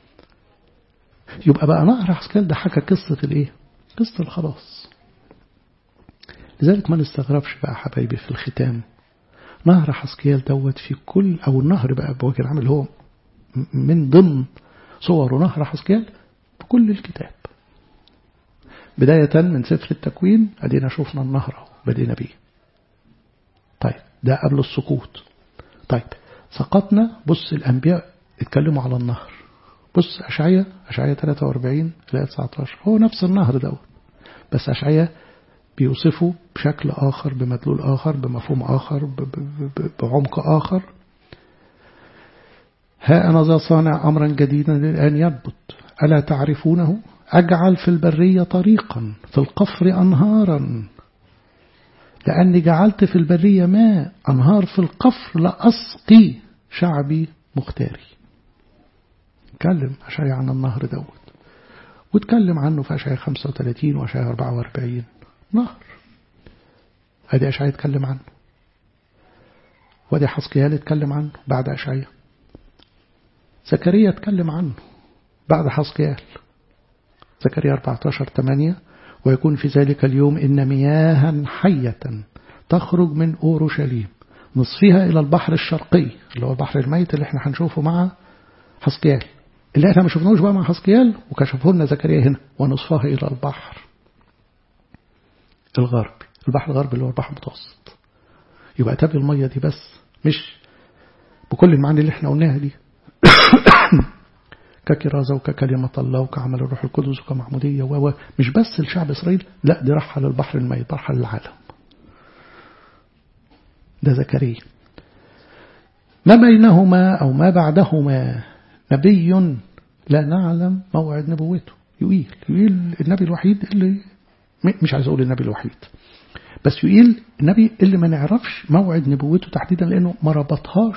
يبقى بقى نهر حسكال ده حكى قصة الايه؟ قصة الخلاص. لذلك ما نستغربش بقى حبايبي في الختام، نهر حسكيال دوت في كل، أو النهر بقى بوجه العام اللي هو من ضمن صور نهر حسكيال في كل الكتاب. بداية من سفر التكوين أدينا شوفنا النهر بدينا بيه. طيب ده قبل السقوط. طيب سقطنا، بص الأنبياء اتكلموا على النهر. بص أشعياء 43 إلى 19 هو نفس النهر دوت، بس أشعياء بيوصفه بشكل آخر، بمدلول آخر، بمفهوم آخر، بعمق آخر. ها أنا ذا صانع أمرا جديدا الآن ينبت ألا تعرفونه؟ أجعل في البرية طريقا في القفر أنهارا، لأني جعلت في البرية ماء أنهار في القفر لأسقي شعبي مختاري. اتكلم أشعياء عن النهر دوت، واتكلم عنه في أشعياء 35 وأشعياء 44. نهر ادي أشعياء اتكلم عنه، وادي حسقيال اتكلم عنه بعد أشعياء. زكريا اتكلم عنه بعد حسقيال. زكريا 14:8 ويكون في ذلك اليوم إن مياها حية تخرج من أورشليم نصفها إلى البحر الشرقي، اللي هو البحر الميت اللي احنا هنشوفه مع حسقيال، اللي احنا ما شفناهوش بقى مع حسقيال وكشفه لنا زكريا هنا، ونصفها إلى البحر الغربي. البحر الغربي اللي هو البحر المتوسط. يبقى تابع المية دي بس، مش بكل المعاني اللي احنا قلناها دي ككرازة وككلمة الله وكعمل الروح القدس وكمعمودية مش بس لشعب إسرائيل، لا دي راحة للبحر الميت، راحة للعالم. ده زكريا. ما بينهما أو ما بعدهما نبي لا نعلم موعد نبوته. يقيل النبي الوحيد اللي، مش عايز أقول النبي الوحيد، بس يقيل النبي اللي ما نعرفش موعد نبوته تحديدا، لأنه ما ربطهاش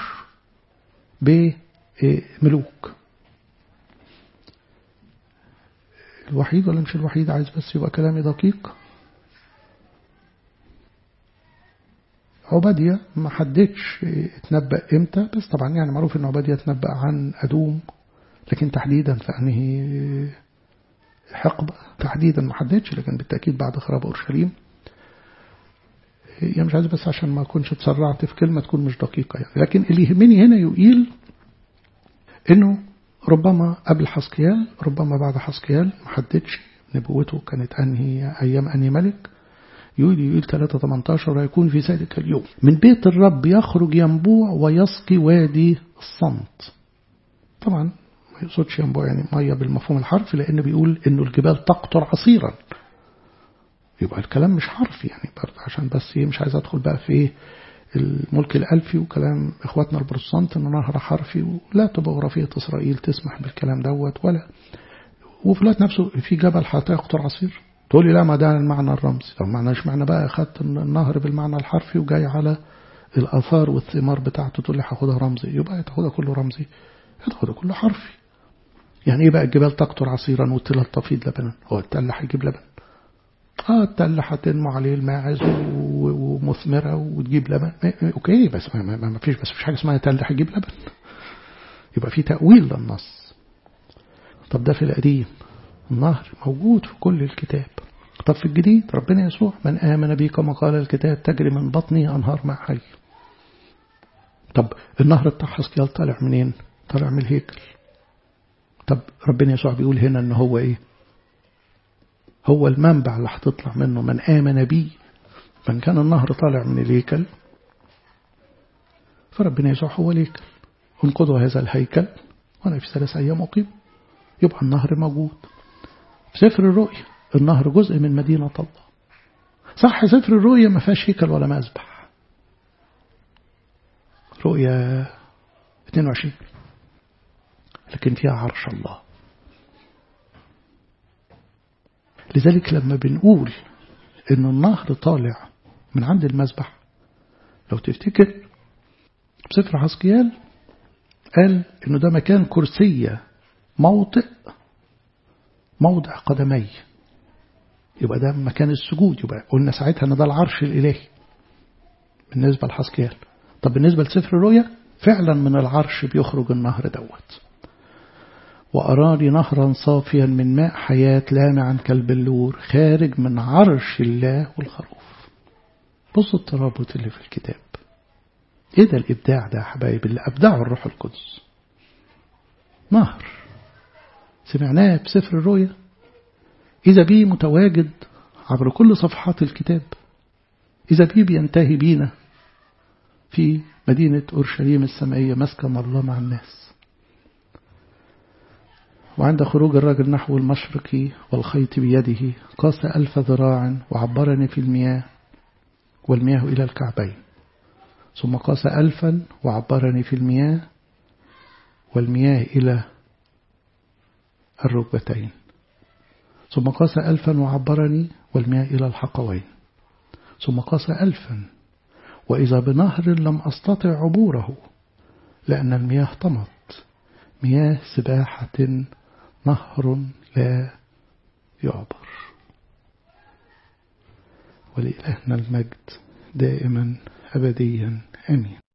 بملوك. الوحيد ولا مش الوحيد؟ عايز بس يبقى كلامي دقيق. عبادية ما حددش اتنبأ امتى، بس طبعا يعني معروف ان عبادية اتنبأ عن أدوم، لكن تحديدا فأنه حقبة تحديدا ما حددش، لكن بالتأكيد بعد خراب أورشليم. يعني مش عايز بس عشان ما أكونش اتسرعت في كلمة تكون مش دقيقة يعني. لكن اللي يهمني هنا يقيل إنه ربما قبل حسقيال ربما بعد حسقيال، ما حددش نبوته كانت أنهي أيام أنهي ملك. يقول 3:18 ويكون في ذلك اليوم من بيت الرب يخرج ينبوع ويسقي وادي الصمت. طبعا ما يقصدش ينبوع يعني مية بالمفهوم الحرفي، لأنه بيقول إنه الجبال تقطر عصيرا، يبقى الكلام مش حرفي يعني برضه، عشان بس مش عايز أدخل بقى في إيه الملك الألفي وكلام إخواتنا البروتستانت إنه نهر حرفي، ولا توبوغرافية إسرائيل تسمح بالكلام دوت ولا. وفي الوقت نفسه في جبل هتقطر عصير، تقول لي لا ما ده المعنى الرمزي. طب معناش معنى بقى أخدت النهر بالمعنى الحرفي وجاي على الآثار والثمار بتاعته تقول لي هاخدها رمزي، يبقى تاخدها كله رمزي، تاخدها كله حرفي. يعني إيه بقى الجبال تقطر عصيرا والتلال تفيض لبنا؟ هو التل هيجيب لبن؟ التل هتنمو عليه الماعز ومثمرة وتجيب لبن، أوكي، بس ما فيش حاجة اسمها تل هيجيب لبن، يبقى في تأويل للنص. طب ده في القديم، النهر موجود في كل الكتاب. طب في الجديد ربنا يسوع من آمن بي كما قال الكتاب تجري من بطنه أنهار ماء حي. طب النهر بتاع حسقيال طالع منين؟ طالع من الهيكل. طب ربنا يسوع بيقول هنا ان هو ايه؟ هو المنبع اللي هتطلع منه من آمن بي. من كان النهر طالع من الهيكل فربنا يسوع هو الهيكل. انقضوا هذا الهيكل وانا في 3 أيام أقيم. يبقى النهر موجود. في سفر الرؤيا النهر جزء من مدينة الله. صح سفر الرؤيا ما فيهاش هيكل ولا مذبح، رؤيا 22، لكن فيها عرش الله. لذلك لما بنقول إن النهر طالع من عند المذبح، لو تفتكر بسفر حسقيال قال إنه ده مكان كرسية موضع قدمي، يبقى ده مكان السجود. يبقى قلنا ساعتها إن ده العرش الإلهي بالنسبة لحسقيال. طب بالنسبة لسفر الرؤيا فعلا من العرش بيخرج النهر دوت. وأراني نهرا صافيا من ماء حياة لامعا كالبلور خارج من عرش الله والخروف. بص الترابط اللي في الكتاب، ايه ده الإبداع ده يا حبايب اللي أبدعه الروح القدس. نهر سمعناه بسفر الرؤيا إذا بيه متواجد عبر كل صفحات الكتاب، إذا بيه بينتهي بينا في مدينة أورشليم السمائية مسكن الله مع الناس. وعند خروج الرجل نحو المشرق والخيط بيده قاس 1000 ذراع وعبرني في المياه والمياه إلى الكعبين، ثم قاس 1000 وعبرني في المياه والمياه إلى الركبتين، ثم قاس 1000 وعبرني والمياه إلى الحقوين، ثم قاس 1000 وإذا بنهر لم أستطع عبوره لأن المياه طمت، مياه سباحة نهر لا يعبر. ولإلهنا المجد دائما أبديا آمين.